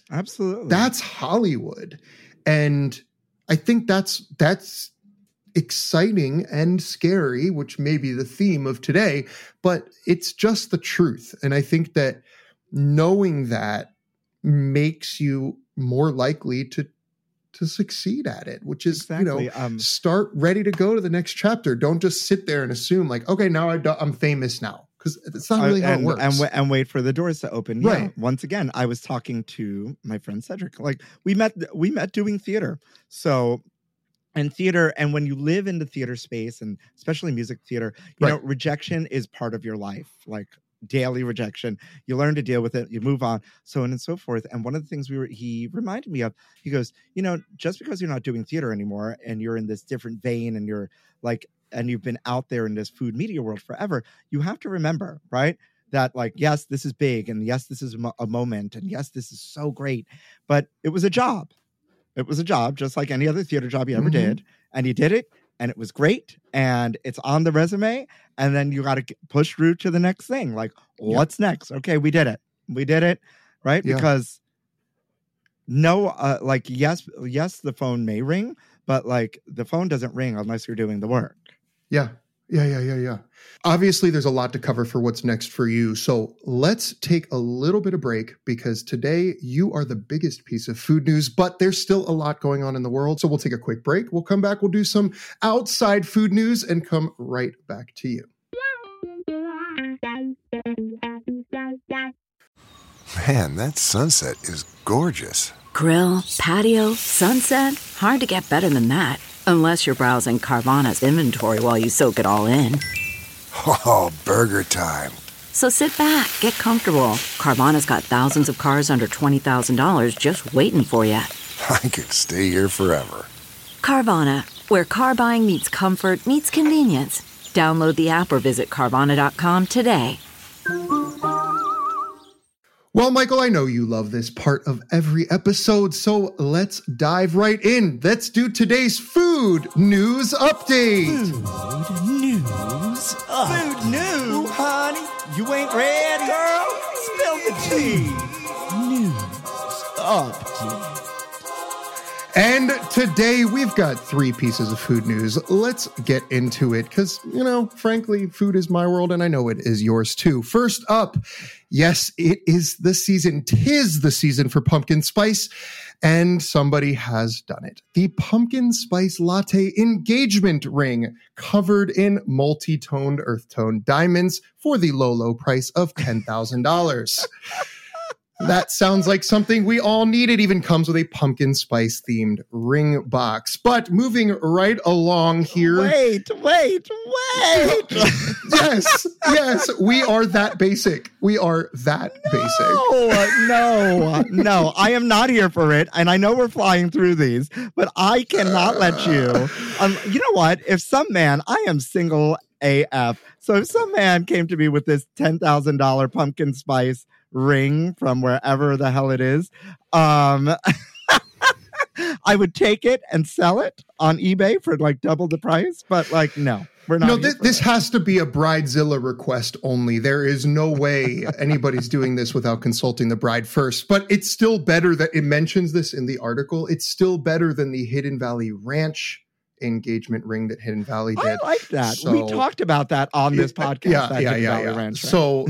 Hollywood. And I think that's exciting and scary, which may be the theme of today, but it's just the truth. And I think that knowing that makes you more likely to succeed at it, which is, exactly. You know, start ready to go to the next chapter. Don't just sit there and assume like, okay, now I'm famous now, because it's not really how it works. And wait for the doors to open. Right. Yeah. Once again, I was talking to my friend Cedric. Like we met doing theater. So in theater, and when you live in the theater space, and especially music theater, you know, rejection is part of your life. Like daily rejection, you learn to deal with it, you move on, so on and so forth. And one of the things he reminded me of, he goes, you know, just because you're not doing theater anymore and you're in this different vein and you're like, and you've been out there in this food media world forever, you have to remember, right, that like, yes, this is big, and yes, this is a moment, and yes, this is so great, but it was a job. It was a job just like any other theater job you ever did, and you did it. And it was great, and it's on the resume, and then you got to push through to the next thing. Like, what's next? Okay, we did it, right? Yeah. Because yes, the phone may ring, but like the phone doesn't ring unless you're doing the work. Yeah. Obviously, there's a lot to cover for what's next for you. So let's take a little bit of break because today you are the biggest piece of food news, but there's still a lot going on in the world. So we'll take a quick break. We'll come back. We'll do some outside food news and come right back to you. Man, that sunset is gorgeous. Grill, patio, sunset. Hard to get better than that. Unless you're browsing Carvana's inventory while you soak it all in. Oh, burger time. So sit back, get comfortable. Carvana's got thousands of cars under $20,000 just waiting for you. I could stay here forever. Carvana, where car buying meets comfort meets convenience. Download the app or visit Carvana.com today. Well, Michael, I know you love this part of every episode, so let's dive right in. Let's do today's food news update. Food news. Food news? Honey, you ain't ready, girl? Spill the tea. News update. And today we've got 3 pieces of food news. Let's get into it because, frankly, food is my world and I know it is yours too. First up, yes, it is the season. 'Tis the season for pumpkin spice, and somebody has done it. The pumpkin spice latte engagement ring covered in multi-toned earth tone diamonds for the low price of $10,000. That sounds like something we all need. It even comes with a pumpkin spice themed ring box. But moving right along here. Wait. Yes, we are that basic. basic. No, I am not here for it. And I know we're flying through these, but I cannot let you. You know what? If some man, I am single AF. So if some man came to me with this $10,000 pumpkin spice ring from wherever the hell it is, I would take it and sell it on eBay for like double the price. But like, no, we're not. No, this has to be a Bridezilla request only. There is no way anybody's doing this without consulting the bride first. But it's still better that it mentions this in the article. It's still better than the Hidden Valley Ranch engagement ring that Hidden Valley did. I like that. So, we talked about that on this podcast. Yeah. Ranch, right? So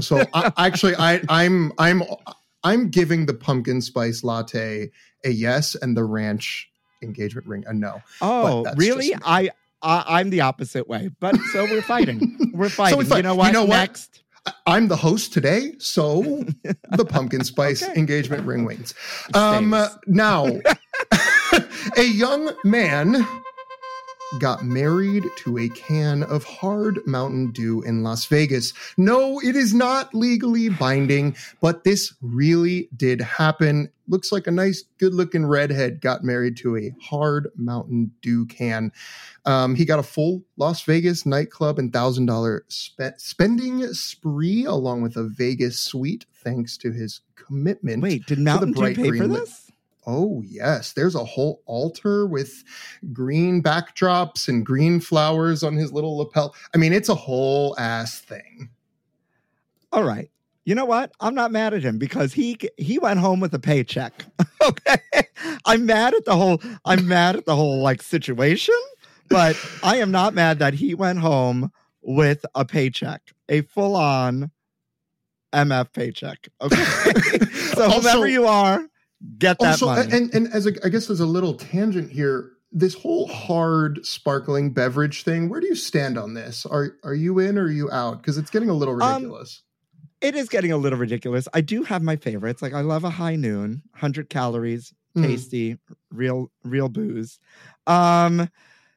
I'm giving the pumpkin spice latte a yes and the ranch engagement ring a no. Oh, really? I'm the opposite way. But so we're fighting. So You know what? Next. I'm the host today, so the pumpkin spice engagement ring wings. Now, a young man got married to a can of hard Mountain Dew in Las Vegas. No, it is not legally binding, but this really did happen. Looks like a nice, good-looking redhead got married to a hard Mountain Dew can. He got a full Las Vegas nightclub and $1,000 spending spree along with a Vegas suite thanks to his commitment. Wait, did Mountain Dew pay for this? Oh, yes. There's a whole altar with green backdrops and green flowers on his little lapel. I mean, it's a whole ass thing. All right. You know what? I'm not mad at him because he went home with a paycheck. Okay. I'm mad at the whole like situation, but I am not mad that he went home with a paycheck, a full on MF paycheck. Okay. So whoever you are, get that money. And I guess there's a little tangent here. This whole hard sparkling beverage thing, where do you stand on this? Are you in or are you out? Because it's getting a little ridiculous. It is getting a little ridiculous. I do have my favorites. Like I love a High Noon, 100 calories, tasty, real booze. And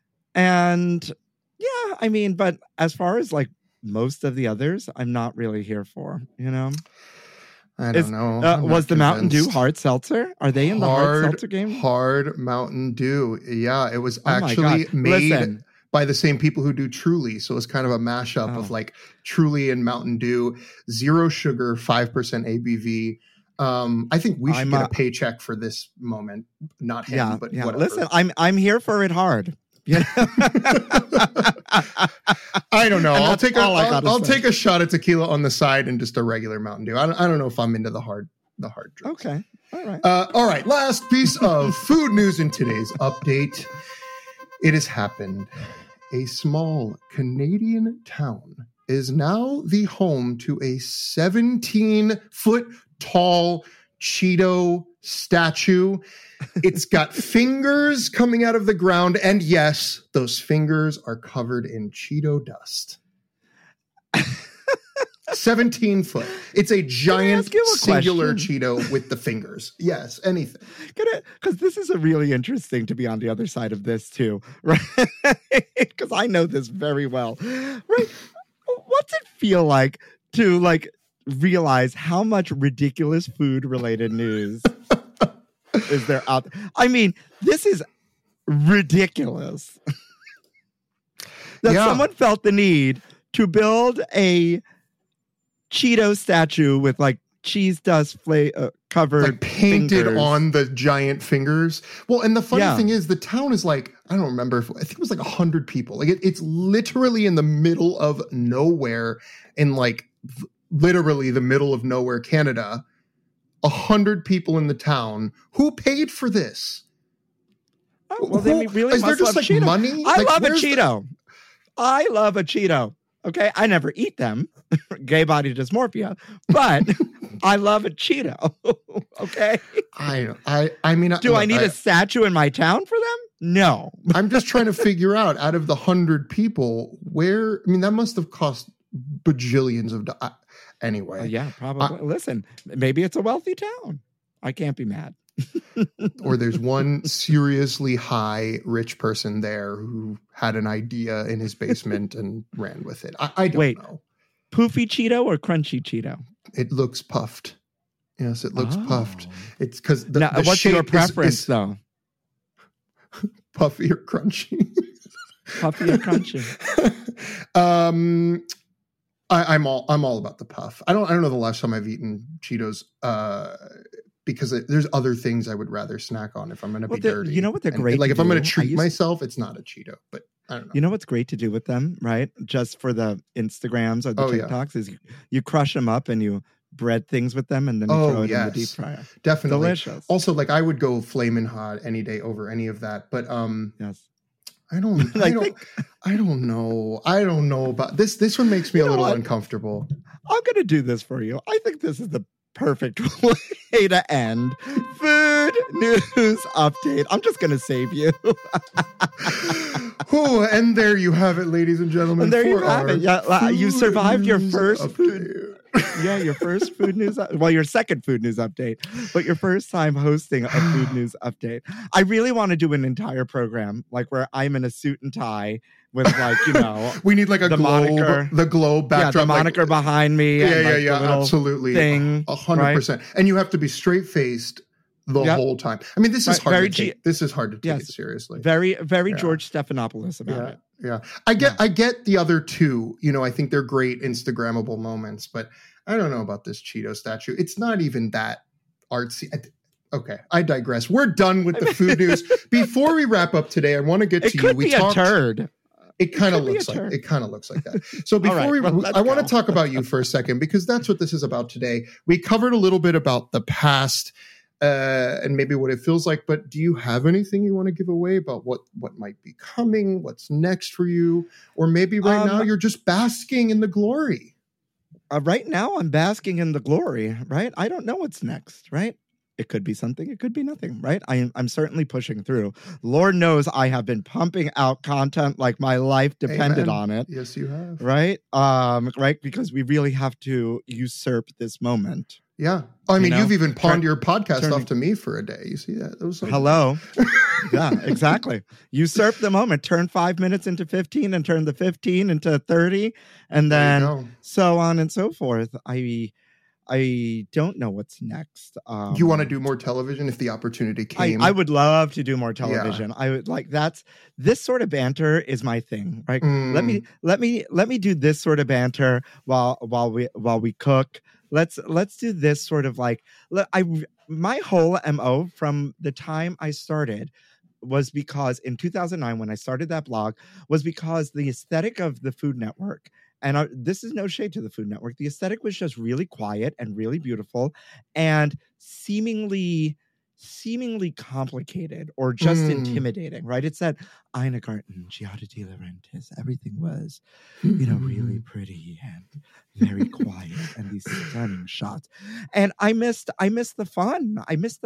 yeah, I mean, but as far as like most of the others, I'm not really here for, I don't know. Was the Mountain Dew hard seltzer? Are they in the hard seltzer game? Hard Mountain Dew. Yeah, it was actually made by the same people who do Truly. So it's kind of a mashup of like Truly and Mountain Dew, 0 sugar, 5% ABV. I think we should get a paycheck for this moment. Not him, but whatever. Listen, I'm here for it hard. I don't know. I'll take a shot at tequila on the side and just a regular Mountain Dew. I don't know if I'm into the hard drinks. Okay. All right. All right. Last piece of food news in today's update. It has happened. A small Canadian town is now the home to a 17-foot tall Cheeto statue. It's got fingers coming out of the ground, and yes, those fingers are covered in Cheeto dust. 17 foot. It's a giant singular Cheeto with the fingers. Yes, anything. Because this is a really interesting to be on the other side of this too, right? Because I know this very well, right? What's it feel like to realize how much ridiculous food related news is there out there? I mean, this is ridiculous. That someone felt the need to build a Cheeto statue with cheese dust covered painted fingers on the giant fingers. Well, and the funny thing is the town is I don't remember, I think it was 100 people. It's literally in the middle of nowhere, in literally the middle of nowhere, Canada. 100 people in the town. Who paid for this? Oh, well, they really is there just Cheeto. Money? I love a Cheeto. I love a Cheeto. Okay, I never eat them, gay body dysmorphia, but I love a Cheeto. Okay, I mean, do I need a statue in my town for them? No. I'm just trying to figure out, out of the 100 people, that must have cost bajillions of dollars. Anyway, yeah, probably. Listen, maybe it's a wealthy town. I can't be mad. Or there's one seriously high rich person there who had an idea in his basement and ran with it. I don't know. Poofy Cheeto or crunchy Cheeto? It looks puffed. Yes, it looks puffed. It's because the what's shape your preference though? Puffy or crunchy? Puffy or crunchy? I'm all about the puff. I don't know the last time I've eaten Cheetos. Because there's other things I would rather snack on if I'm going to be dirty. You know what they're great if I'm going to treat myself, it's not a Cheeto, but I don't know. You know what's great to do with them, right? Just for the Instagrams or the TikToks is you crush them up and you bread things with them and then you throw it in the deep fryer. Definitely. Delicious. Also, I would go flaming hot any day over any of that, but yes. I don't know about this. This one makes me a little uncomfortable. I'm going to do this for you. I think this is the perfect way to end food news update. I'm just gonna save you. And there you have it, ladies and gentlemen. And there you have it. Yeah, you survived your first food. Yeah, your first food news. Your second food news update, but your first time hosting a food news update. I really want to do an entire program where I'm in a suit and tie with we need a globe, moniker, the globe backdrop, the moniker behind me. Yeah, absolutely, thing 100%. And you have to be straight faced the whole time. I mean, this is hard to take. This is hard to take it seriously. Very, very George Stephanopoulos about it. Yeah, I get the other two. I think they're great Instagrammable moments, but I don't know about this Cheeto statue. It's not even that artsy. Okay, I digress. We're done with the food news. Before we wrap up today, I want to get to you. We talked a turd. It kind of looks like that. So before I want to talk about you for a second, because that's what this is about today. We covered a little bit about the past and maybe what it feels like, but do you have anything you want to give away about what might be coming, what's next for you? Or maybe right now you're just basking in the glory. Right now I'm basking in the glory, right? I don't know what's next, right? It could be something. It could be nothing, right? I'm certainly pushing through. Lord knows I have been pumping out content like my life depended on it. Yes, you have. Right? Right? Because we really have to usurp this moment. Yeah. I mean, you've even pawned your podcast off to me for a day. You see that? Hello. Yeah, exactly. Usurp the moment. Turn 5 minutes into 15 and turn the 15 into 30. And then so on and so forth. I don't know what's next. You want to do more television if the opportunity came? I would love to do more television. Yeah. I would this sort of banter is my thing, right? Let me do this sort of banter while we cook. Let's do this sort of my whole MO from the time I started was because in 2009 when I started that blog was because the aesthetic of the Food Network. And this is no shade to the Food Network. The aesthetic was just really quiet and really beautiful and seemingly seemingly complicated or just intimidating, right? It said Ina Garten, Giada De Laurentiis, everything was, really pretty and very quiet and these stunning shots. And I missed the fun. I missed the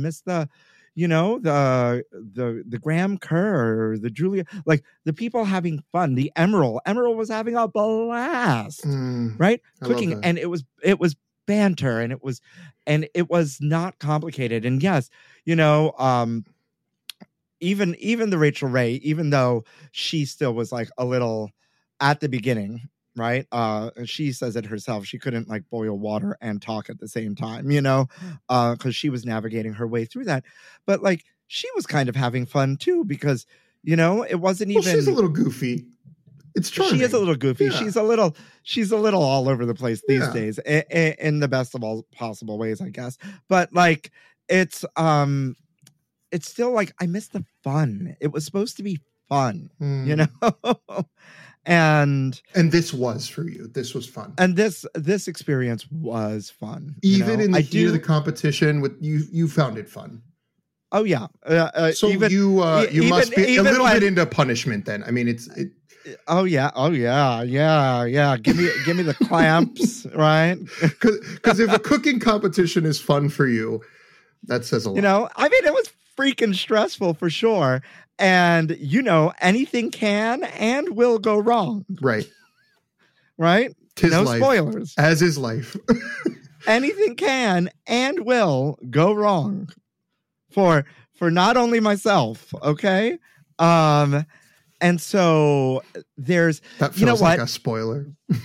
the Graham Kerr, the Julia, like the people having fun. The Emerald was having a blast, right? Cooking, and it was banter, and it was not complicated. And yes, even the Rachel Ray, even though she still was like a little at the beginning, right? She says it herself. She couldn't like boil water and talk at the same time, because she was navigating her way through that. But like she was kind of having fun too, because it wasn't even. She's a little goofy. It's charming. She is a little goofy. Yeah. She's a little all over the place these days, in the best of all possible ways, I guess. But like, it's still like I miss the fun. It was supposed to be fun, and this was for you. This was fun, and this experience was fun. Even in the heat of the competition, with you found it fun. Oh yeah. So you must be a little bit into punishment then. I mean, Oh yeah. Give me the clamps, right? Because if a cooking competition is fun for you, that says a lot. I mean, it was freaking stressful for sure, and anything can and will go wrong. Right. Tis no life, spoilers. As is life. Anything can and will go wrong for not only myself. Okay. And so there's, that feels like a spoiler.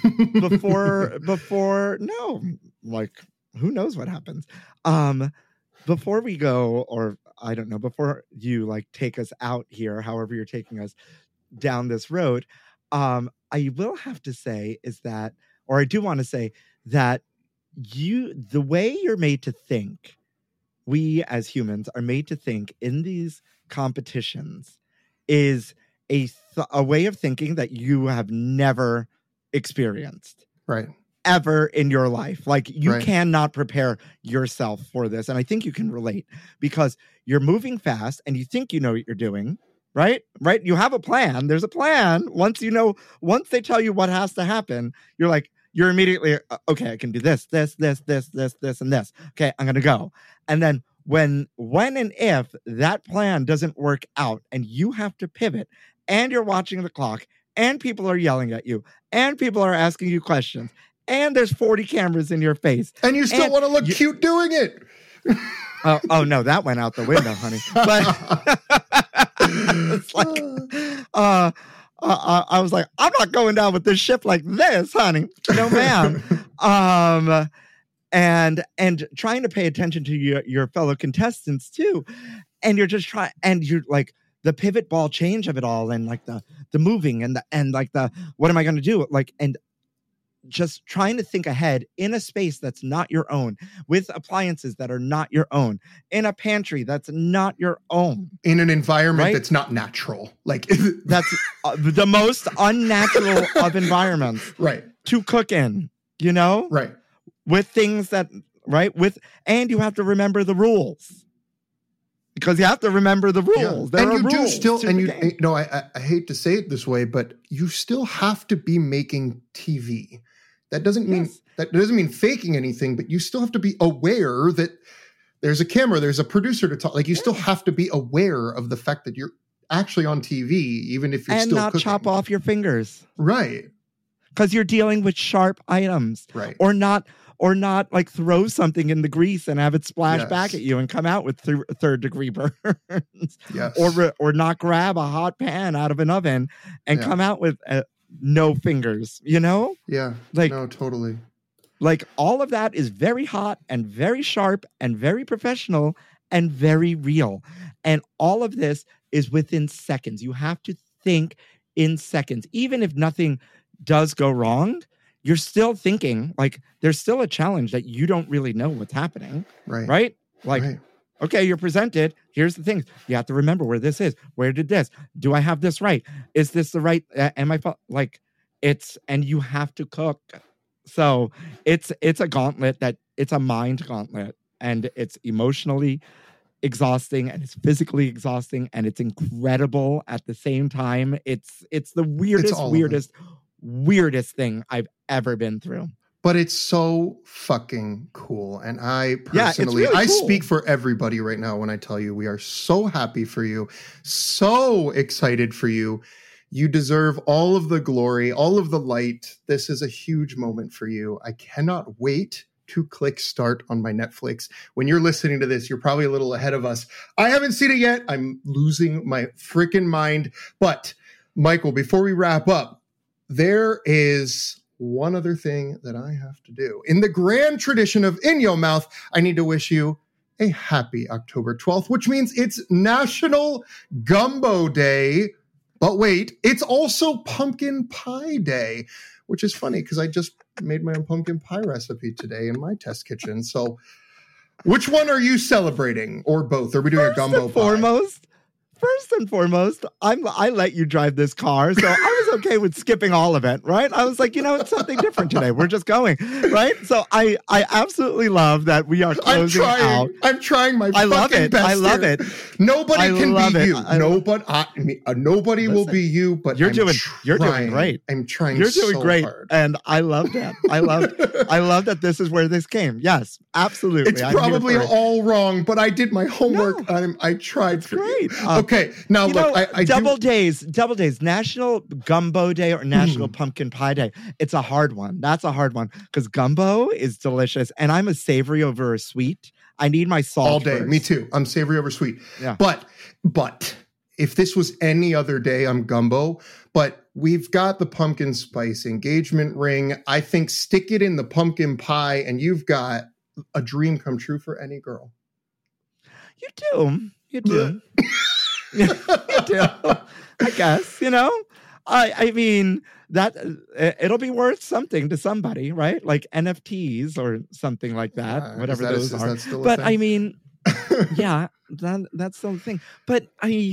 before, no, like who knows what happens. Before we go, or I don't know, before you like take us out here, however you're taking us down this road, I will have to say I do want to say that the way you're made to think, we as humans are made to think in these competitions is a way of thinking that you have never experienced. Right. Ever in your life. Like you cannot prepare yourself for this. And I think you can relate because you're moving fast and you think you know what you're doing, right? Right. You have a plan. There's a plan. Once they tell you what has to happen, you're immediately, okay, I can do this, and this. Okay, I'm going to go. And then when and if that plan doesn't work out and you have to pivot and you're watching the clock and people are yelling at you and people are asking you questions and there's 40 cameras in your face. And you still want to look cute doing it. Oh no, that went out the window, honey. But it's like, I was like, I'm not going down with this ship like this, honey. No, ma'am. And trying to pay attention to your fellow contestants too. And you're just and you're like the pivot ball change of it all, and like the moving and the what am I going to do? Like, and just trying to think ahead in a space that's not your own, with appliances that are not your own, in a pantry that's not your own, in an environment that's not natural. Like that's the most unnatural of environments, right? To cook in, right? With things that, and you have to remember the rules. Because you have to remember the rules. Yeah. And you do still, and I hate to say it this way, but you still have to be making TV. That doesn't mean faking anything, but you still have to be aware that there's a camera, there's a producer to talk. Like you still have to be aware of the fact that you're actually on TV, even if you're still cooking. And not chop off your fingers. Right. Because you're dealing with sharp items. Right. Or not like throw something in the grease and have it splash back at you and come out with third degree burns. Yes. Or not grab a hot pan out of an oven and come out with no fingers, Yeah. Like, no, totally. Like all of that is very hot and very sharp and very professional and very real. And all of this is within seconds. You have to think in seconds. Even if nothing does go wrong, you're still thinking, like, there's still a challenge that you don't really know what's happening. Right? Like, okay, you're presented. Here's the thing. You have to remember where this is. Where did this? Do I have this right? Is this the right? Am I like it's, and you have to cook. So it's a gauntlet it's a mind gauntlet, and it's emotionally exhausting and it's physically exhausting and it's incredible at the same time. It's the weirdest thing I've ever been through. But it's so fucking cool. And I personally, really I cool. speak for everybody right now when I tell you we are so happy for you, so excited for you. You deserve all of the glory, all of the light. This is a huge moment for you. I cannot wait to click start on my Netflix. When you're listening to this, you're probably a little ahead of us. I haven't seen it yet. I'm losing my freaking mind. But Michael, before we wrap up, there is one other thing that I have to do. In the grand tradition of In Yo Mouth, I need to wish you a happy October 12th, which means it's National Gumbo Day. But wait, it's also Pumpkin Pie Day, which is funny because I just made my own pumpkin pie recipe today in my test kitchen. So which one are you celebrating, or both? Are we doing a gumbo pie? First and foremost, I let you drive this car, so I was okay with skipping all of it, right? I was like, it's something different today. We're just going, right? So I absolutely love that we are closing out. I'm trying my fucking best. I love it. Nobody can be you. Nobody will be you. But you're doing great. I'm trying. You're doing so great, hard. and I love that. I love that this is where this came. Yes, absolutely. It's probably all wrong, but I did my homework. No, I tried. Great. Okay, now look, I double days, National Gumbo Day or National Pumpkin Pie Day. It's a hard one. That's a hard one because gumbo is delicious, and I'm a savory over a sweet. I need my salt all day. first. Me too. I'm savory over sweet. Yeah. But if this was any other day, I'm gumbo. But we've got the pumpkin spice engagement ring. I think stick it in the pumpkin pie, and you've got a dream come true for any girl. You do. You do. You do. I guess, I mean that it'll be worth something to somebody, right? Like NFTs or something like that, whatever those are. But I mean, yeah, that's the thing. But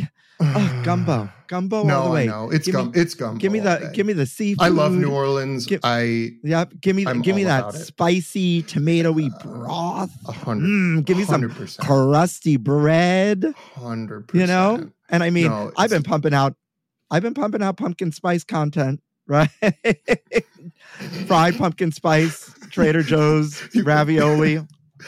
gumbo all the way. No, it's gumbo. Give me the seafood. I love New Orleans. Give me that spicy tomatoey broth. 100. Give me some 100%. crusty bread. 100%. And I mean, I've been pumping out pumpkin spice content, right? Fried pumpkin spice, Trader Joe's ravioli.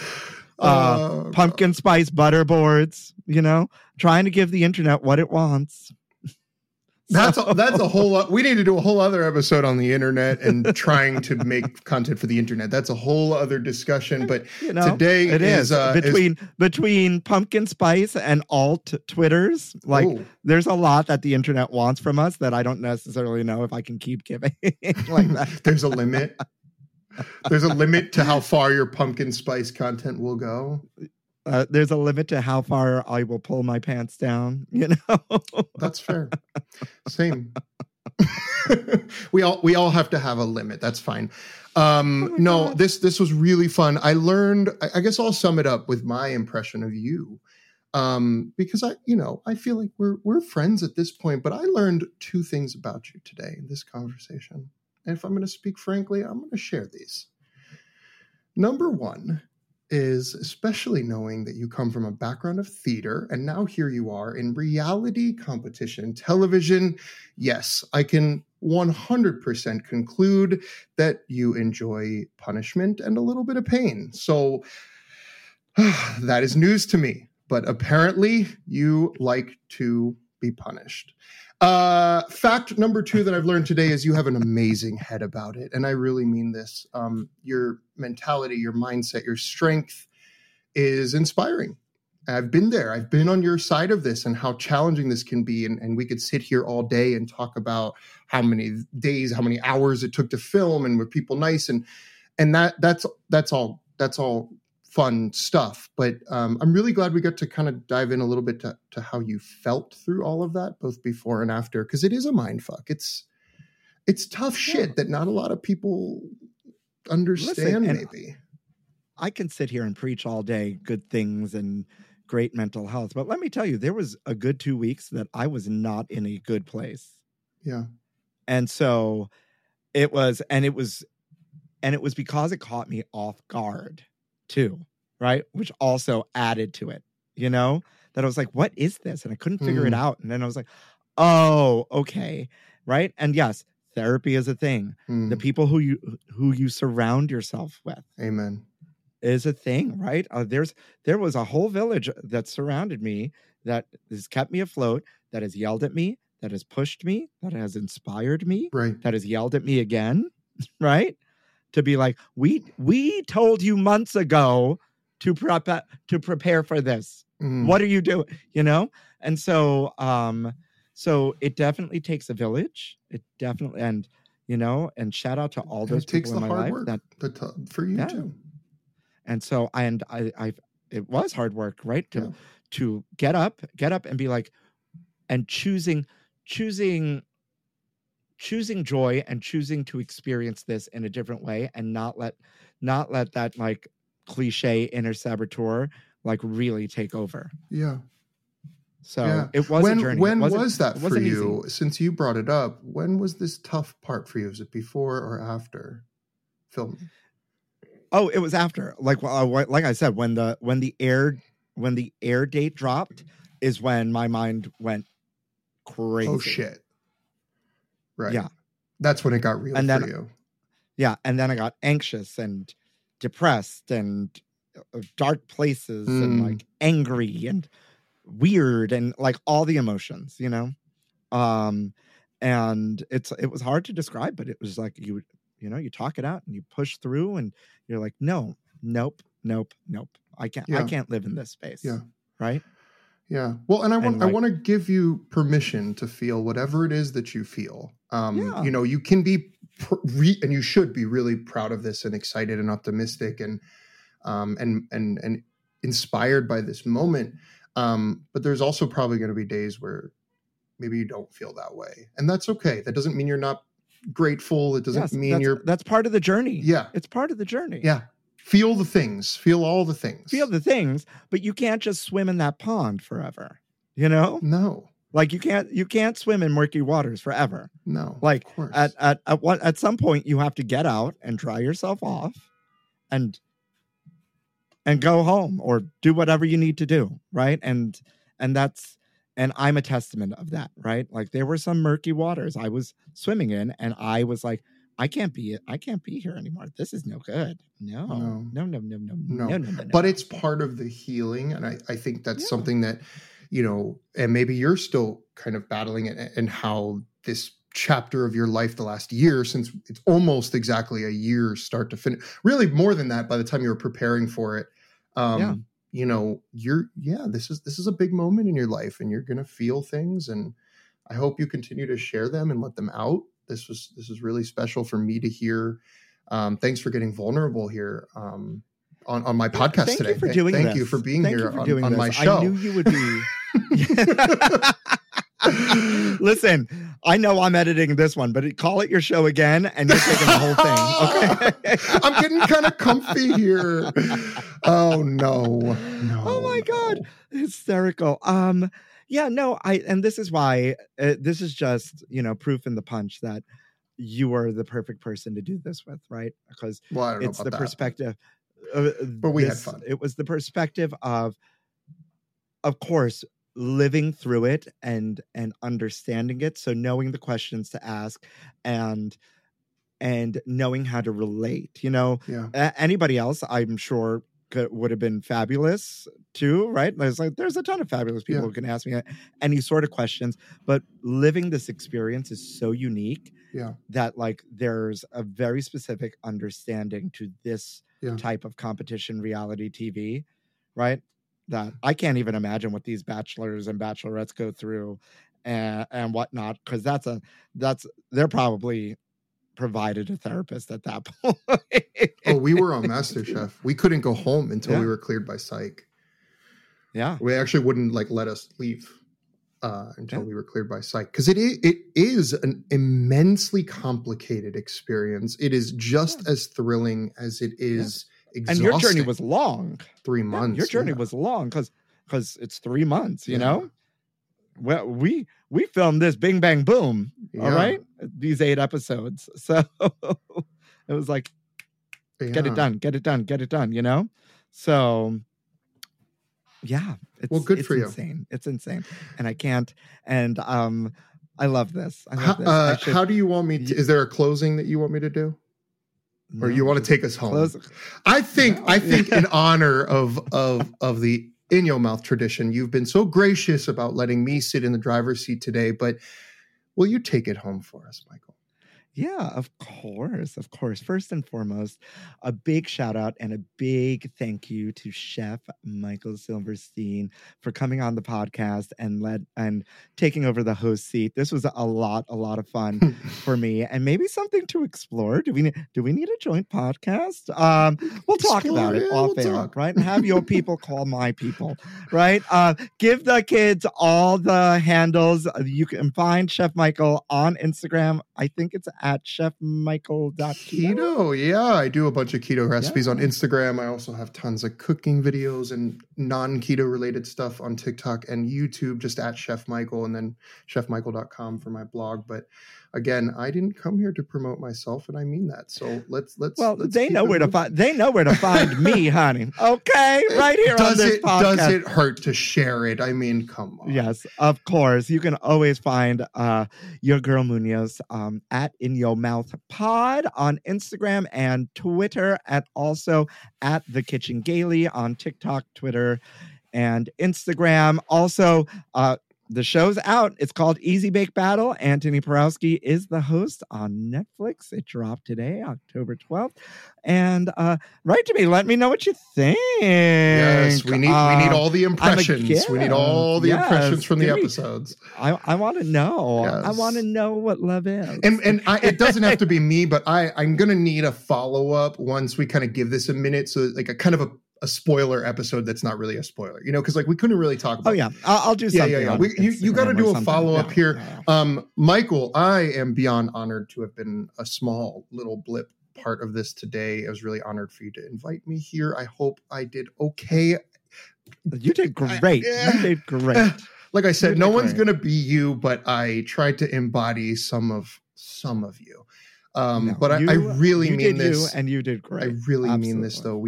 Pumpkin spice butter-boards, trying to give the internet what it wants. That's a whole lot. We need to do a whole other episode on the internet and trying to make content for the internet. That's a whole other discussion. But today it is between pumpkin spice and alt Twitters. Like there's a lot that the internet wants from us that I don't necessarily know if I can keep giving like that. There's a limit. There's a limit to how far your pumpkin spice content will go. There's a limit to how far I will pull my pants down, That's fair. Same. we all have to have a limit. That's fine. This was really fun. I learned, I guess I'll sum it up with my impression of you. Because I feel like we're friends at this point, but I learned two things about you today in this conversation. And if I'm going to speak frankly, I'm going to share these. Number one is, especially knowing that you come from a background of theater and now here you are in reality competition television. Yes, I can 100% conclude that you enjoy punishment and a little bit of pain. So that is news to me, but apparently you like to be punished. Fact number two that I've learned today is you have an amazing head about it. And I really mean this. Your mentality, your mindset, your strength is inspiring. I've been there. I've been on your side of this and how challenging this can be. And we could sit here all day and talk about how many days, how many hours it took to film and were people nice. And that's all fun stuff. But I'm really glad we got to kind of dive in a little bit to how you felt through all of that, both before and after, because it is a mind fuck. It's tough shit that not a lot of people understand. Listen, maybe I can sit here and preach all day good things and great mental health, but let me tell you, there was a good 2 weeks that I was not in a good place. Yeah. And so it was because it caught me off guard too, right? Which also added to it. you know, that I was like, what is this? And I couldn't figure it out. And then I was like, oh, okay. Right. And yes, therapy is a thing. The people who you surround yourself with. Amen. Is a thing, right? There was a whole village that surrounded me that has kept me afloat, that has yelled at me, that has pushed me, that has inspired me, Right. that has yelled at me again, right? To be like, we told you months ago to prepare for this. What are you doing? You know? And so it definitely takes a village. It definitely, and you know, and shout out to all those people in my life work for you too. And so, it was hard work, right? To get up and be like, and choosing joy and choosing to experience this in a different way, and not let that like cliche inner saboteur like really take over. Yeah. So it was a journey. When was that for you? Easy. Since you brought it up, when was this tough part for you? Was it before or after filming? Oh, it was after. Like I said, when the air date dropped is when my mind went crazy. Oh shit! Right. Yeah, that's when it got real for you. Yeah, and then I got anxious and depressed and dark places and like angry and weird and like all the emotions, you know. And it was hard to describe, but it was like you talk it out and you push through and you're like, nope. I can't live in this space. Yeah. Right. Yeah. Well, and I want to give you permission to feel whatever it is that you feel. You know, you can be and you should be really proud of this and excited and optimistic and inspired by this moment. But there's also probably going to be days where maybe you don't feel that way, and that's okay. That doesn't mean you're not grateful. It doesn't mean that's part of the journey. Yeah. It's part of the journey. Yeah. Feel the things, feel all the things. Feel the things, but you can't just swim in that pond forever. You know? No. Like you can't swim in murky waters forever. No. Like at some point you have to get out and dry yourself off and go home or do whatever you need to do, right? And I'm a testament of that, right? Like there were some murky waters I was swimming in and I was like, I can't be here anymore. This is no good. No. But it's part of the healing. And I think that's something that, you know, and maybe you're still kind of battling it, and how this chapter of your life, the last year, since it's almost exactly a year start to finish, really more than that by the time you were preparing for it. You know, this is a big moment in your life, and you're going to feel things. And I hope you continue to share them and let them out. This is really special for me to hear. Thanks for getting vulnerable here on my podcast today. Thank you for being here on my show. I knew you would be. Listen, I know I'm editing this one, but call it your show again and you're taking the whole thing. Okay. I'm getting kind of comfy here. Oh no. Oh my God. Hysterical. And this is why this is just, you know, proof in the punch that you are the perfect person to do this with, right? Because it's the perspective. But we had fun. It was the perspective of course, living through it and understanding it. So knowing the questions to ask and knowing how to relate, you know, anybody else, I'm sure would have been fabulous too, right? There's a ton of fabulous people who can ask me any sort of questions, but living this experience is so unique that like there's a very specific understanding to this type of competition reality TV, right? That I can't even imagine what these bachelors and bachelorettes go through and whatnot, because they're probably provided a therapist at that point. Oh, we were on MasterChef. We couldn't go home until we were cleared by psych. Yeah. We actually wouldn't like let us leave until we were cleared by psych, because it is an immensely complicated experience. It is just as thrilling as it is exhausting. And your journey was long. 3 months. Your journey was long because it's 3 months, you know? Well, we filmed this bing, bang, boom. All right. These 8 episodes. So it was like, get it done, you know? So Yeah. Good for you. Insane. It's insane. And I can't. And I love this. I love this. How do you want me to? Is there a closing that you want me to do? Or you want to take us home? I think in honor of the In Your Mouth tradition, you've been so gracious about letting me sit in the driver's seat today, but will you take it home for us, Michael? Yeah, of course. Of course. First and foremost, a big shout out and a big thank you to Chef Michael Silverstein for coming on the podcast and taking over the host seat. This was a lot of fun for me and maybe something to explore. Do we need a joint podcast? We'll talk about it off air, right? And have your people call my people, right? Give the kids all the handles. You can find Chef Michael on Instagram. I think it's at chefmichael.keto. Yeah, I do a bunch of keto recipes on Instagram. I also have tons of cooking videos and non-keto related stuff on TikTok and YouTube, just at Chef Michael, and then chefmichael.com for my blog. But again, I didn't come here to promote myself, and I mean that. So let's they know where to find me, honey. Okay, right here on this podcast. Does it hurt to share it? I mean, come on. Yes, of course. You can always find your girl Munoz at In Your Mouth Pod on Instagram and Twitter, and also at The Kitchen Gaily on TikTok, Twitter, and Instagram. Also, the show's out. It's called Easy Bake Battle. Anthony Porowski is the host on Netflix. It dropped today, October 12th. And write to me. Let me know what you think. Yes, we need all the impressions. We need all the impressions from the episodes. I want to know. Yes. I want to know what love is. And it doesn't have to be me, but I'm going to need a follow-up once we kind of give this a minute. So like a kind of a spoiler episode that's not really a spoiler, because like we couldn't really talk about. Oh yeah, I'll do something. Yeah. You got to do a follow up here. Michael, I am beyond honored to have been a small little blip part of this today. I was really honored for you to invite me here. I hope I did okay. You did great. You did great. Like I said, no one's going to be you, but I tried to embody some of you. But I really mean this. And you did great. I really mean this, though.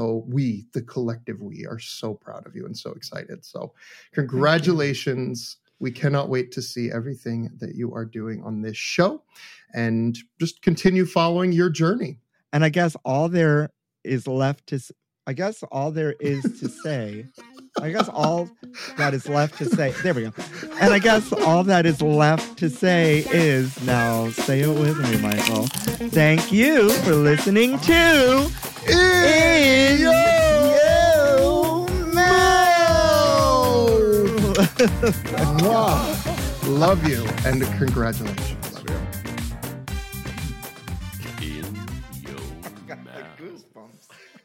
The collective, we are so proud of you and so excited. So congratulations. We cannot wait to see everything that you are doing on this show and just continue following your journey. And I guess all there is to say. There we go. And I guess all that is left to say is, now say it with me, Michael. Thank you for listening to In Your Mouth. Wow. Love you and congratulations. In your mouth. Goosebumps.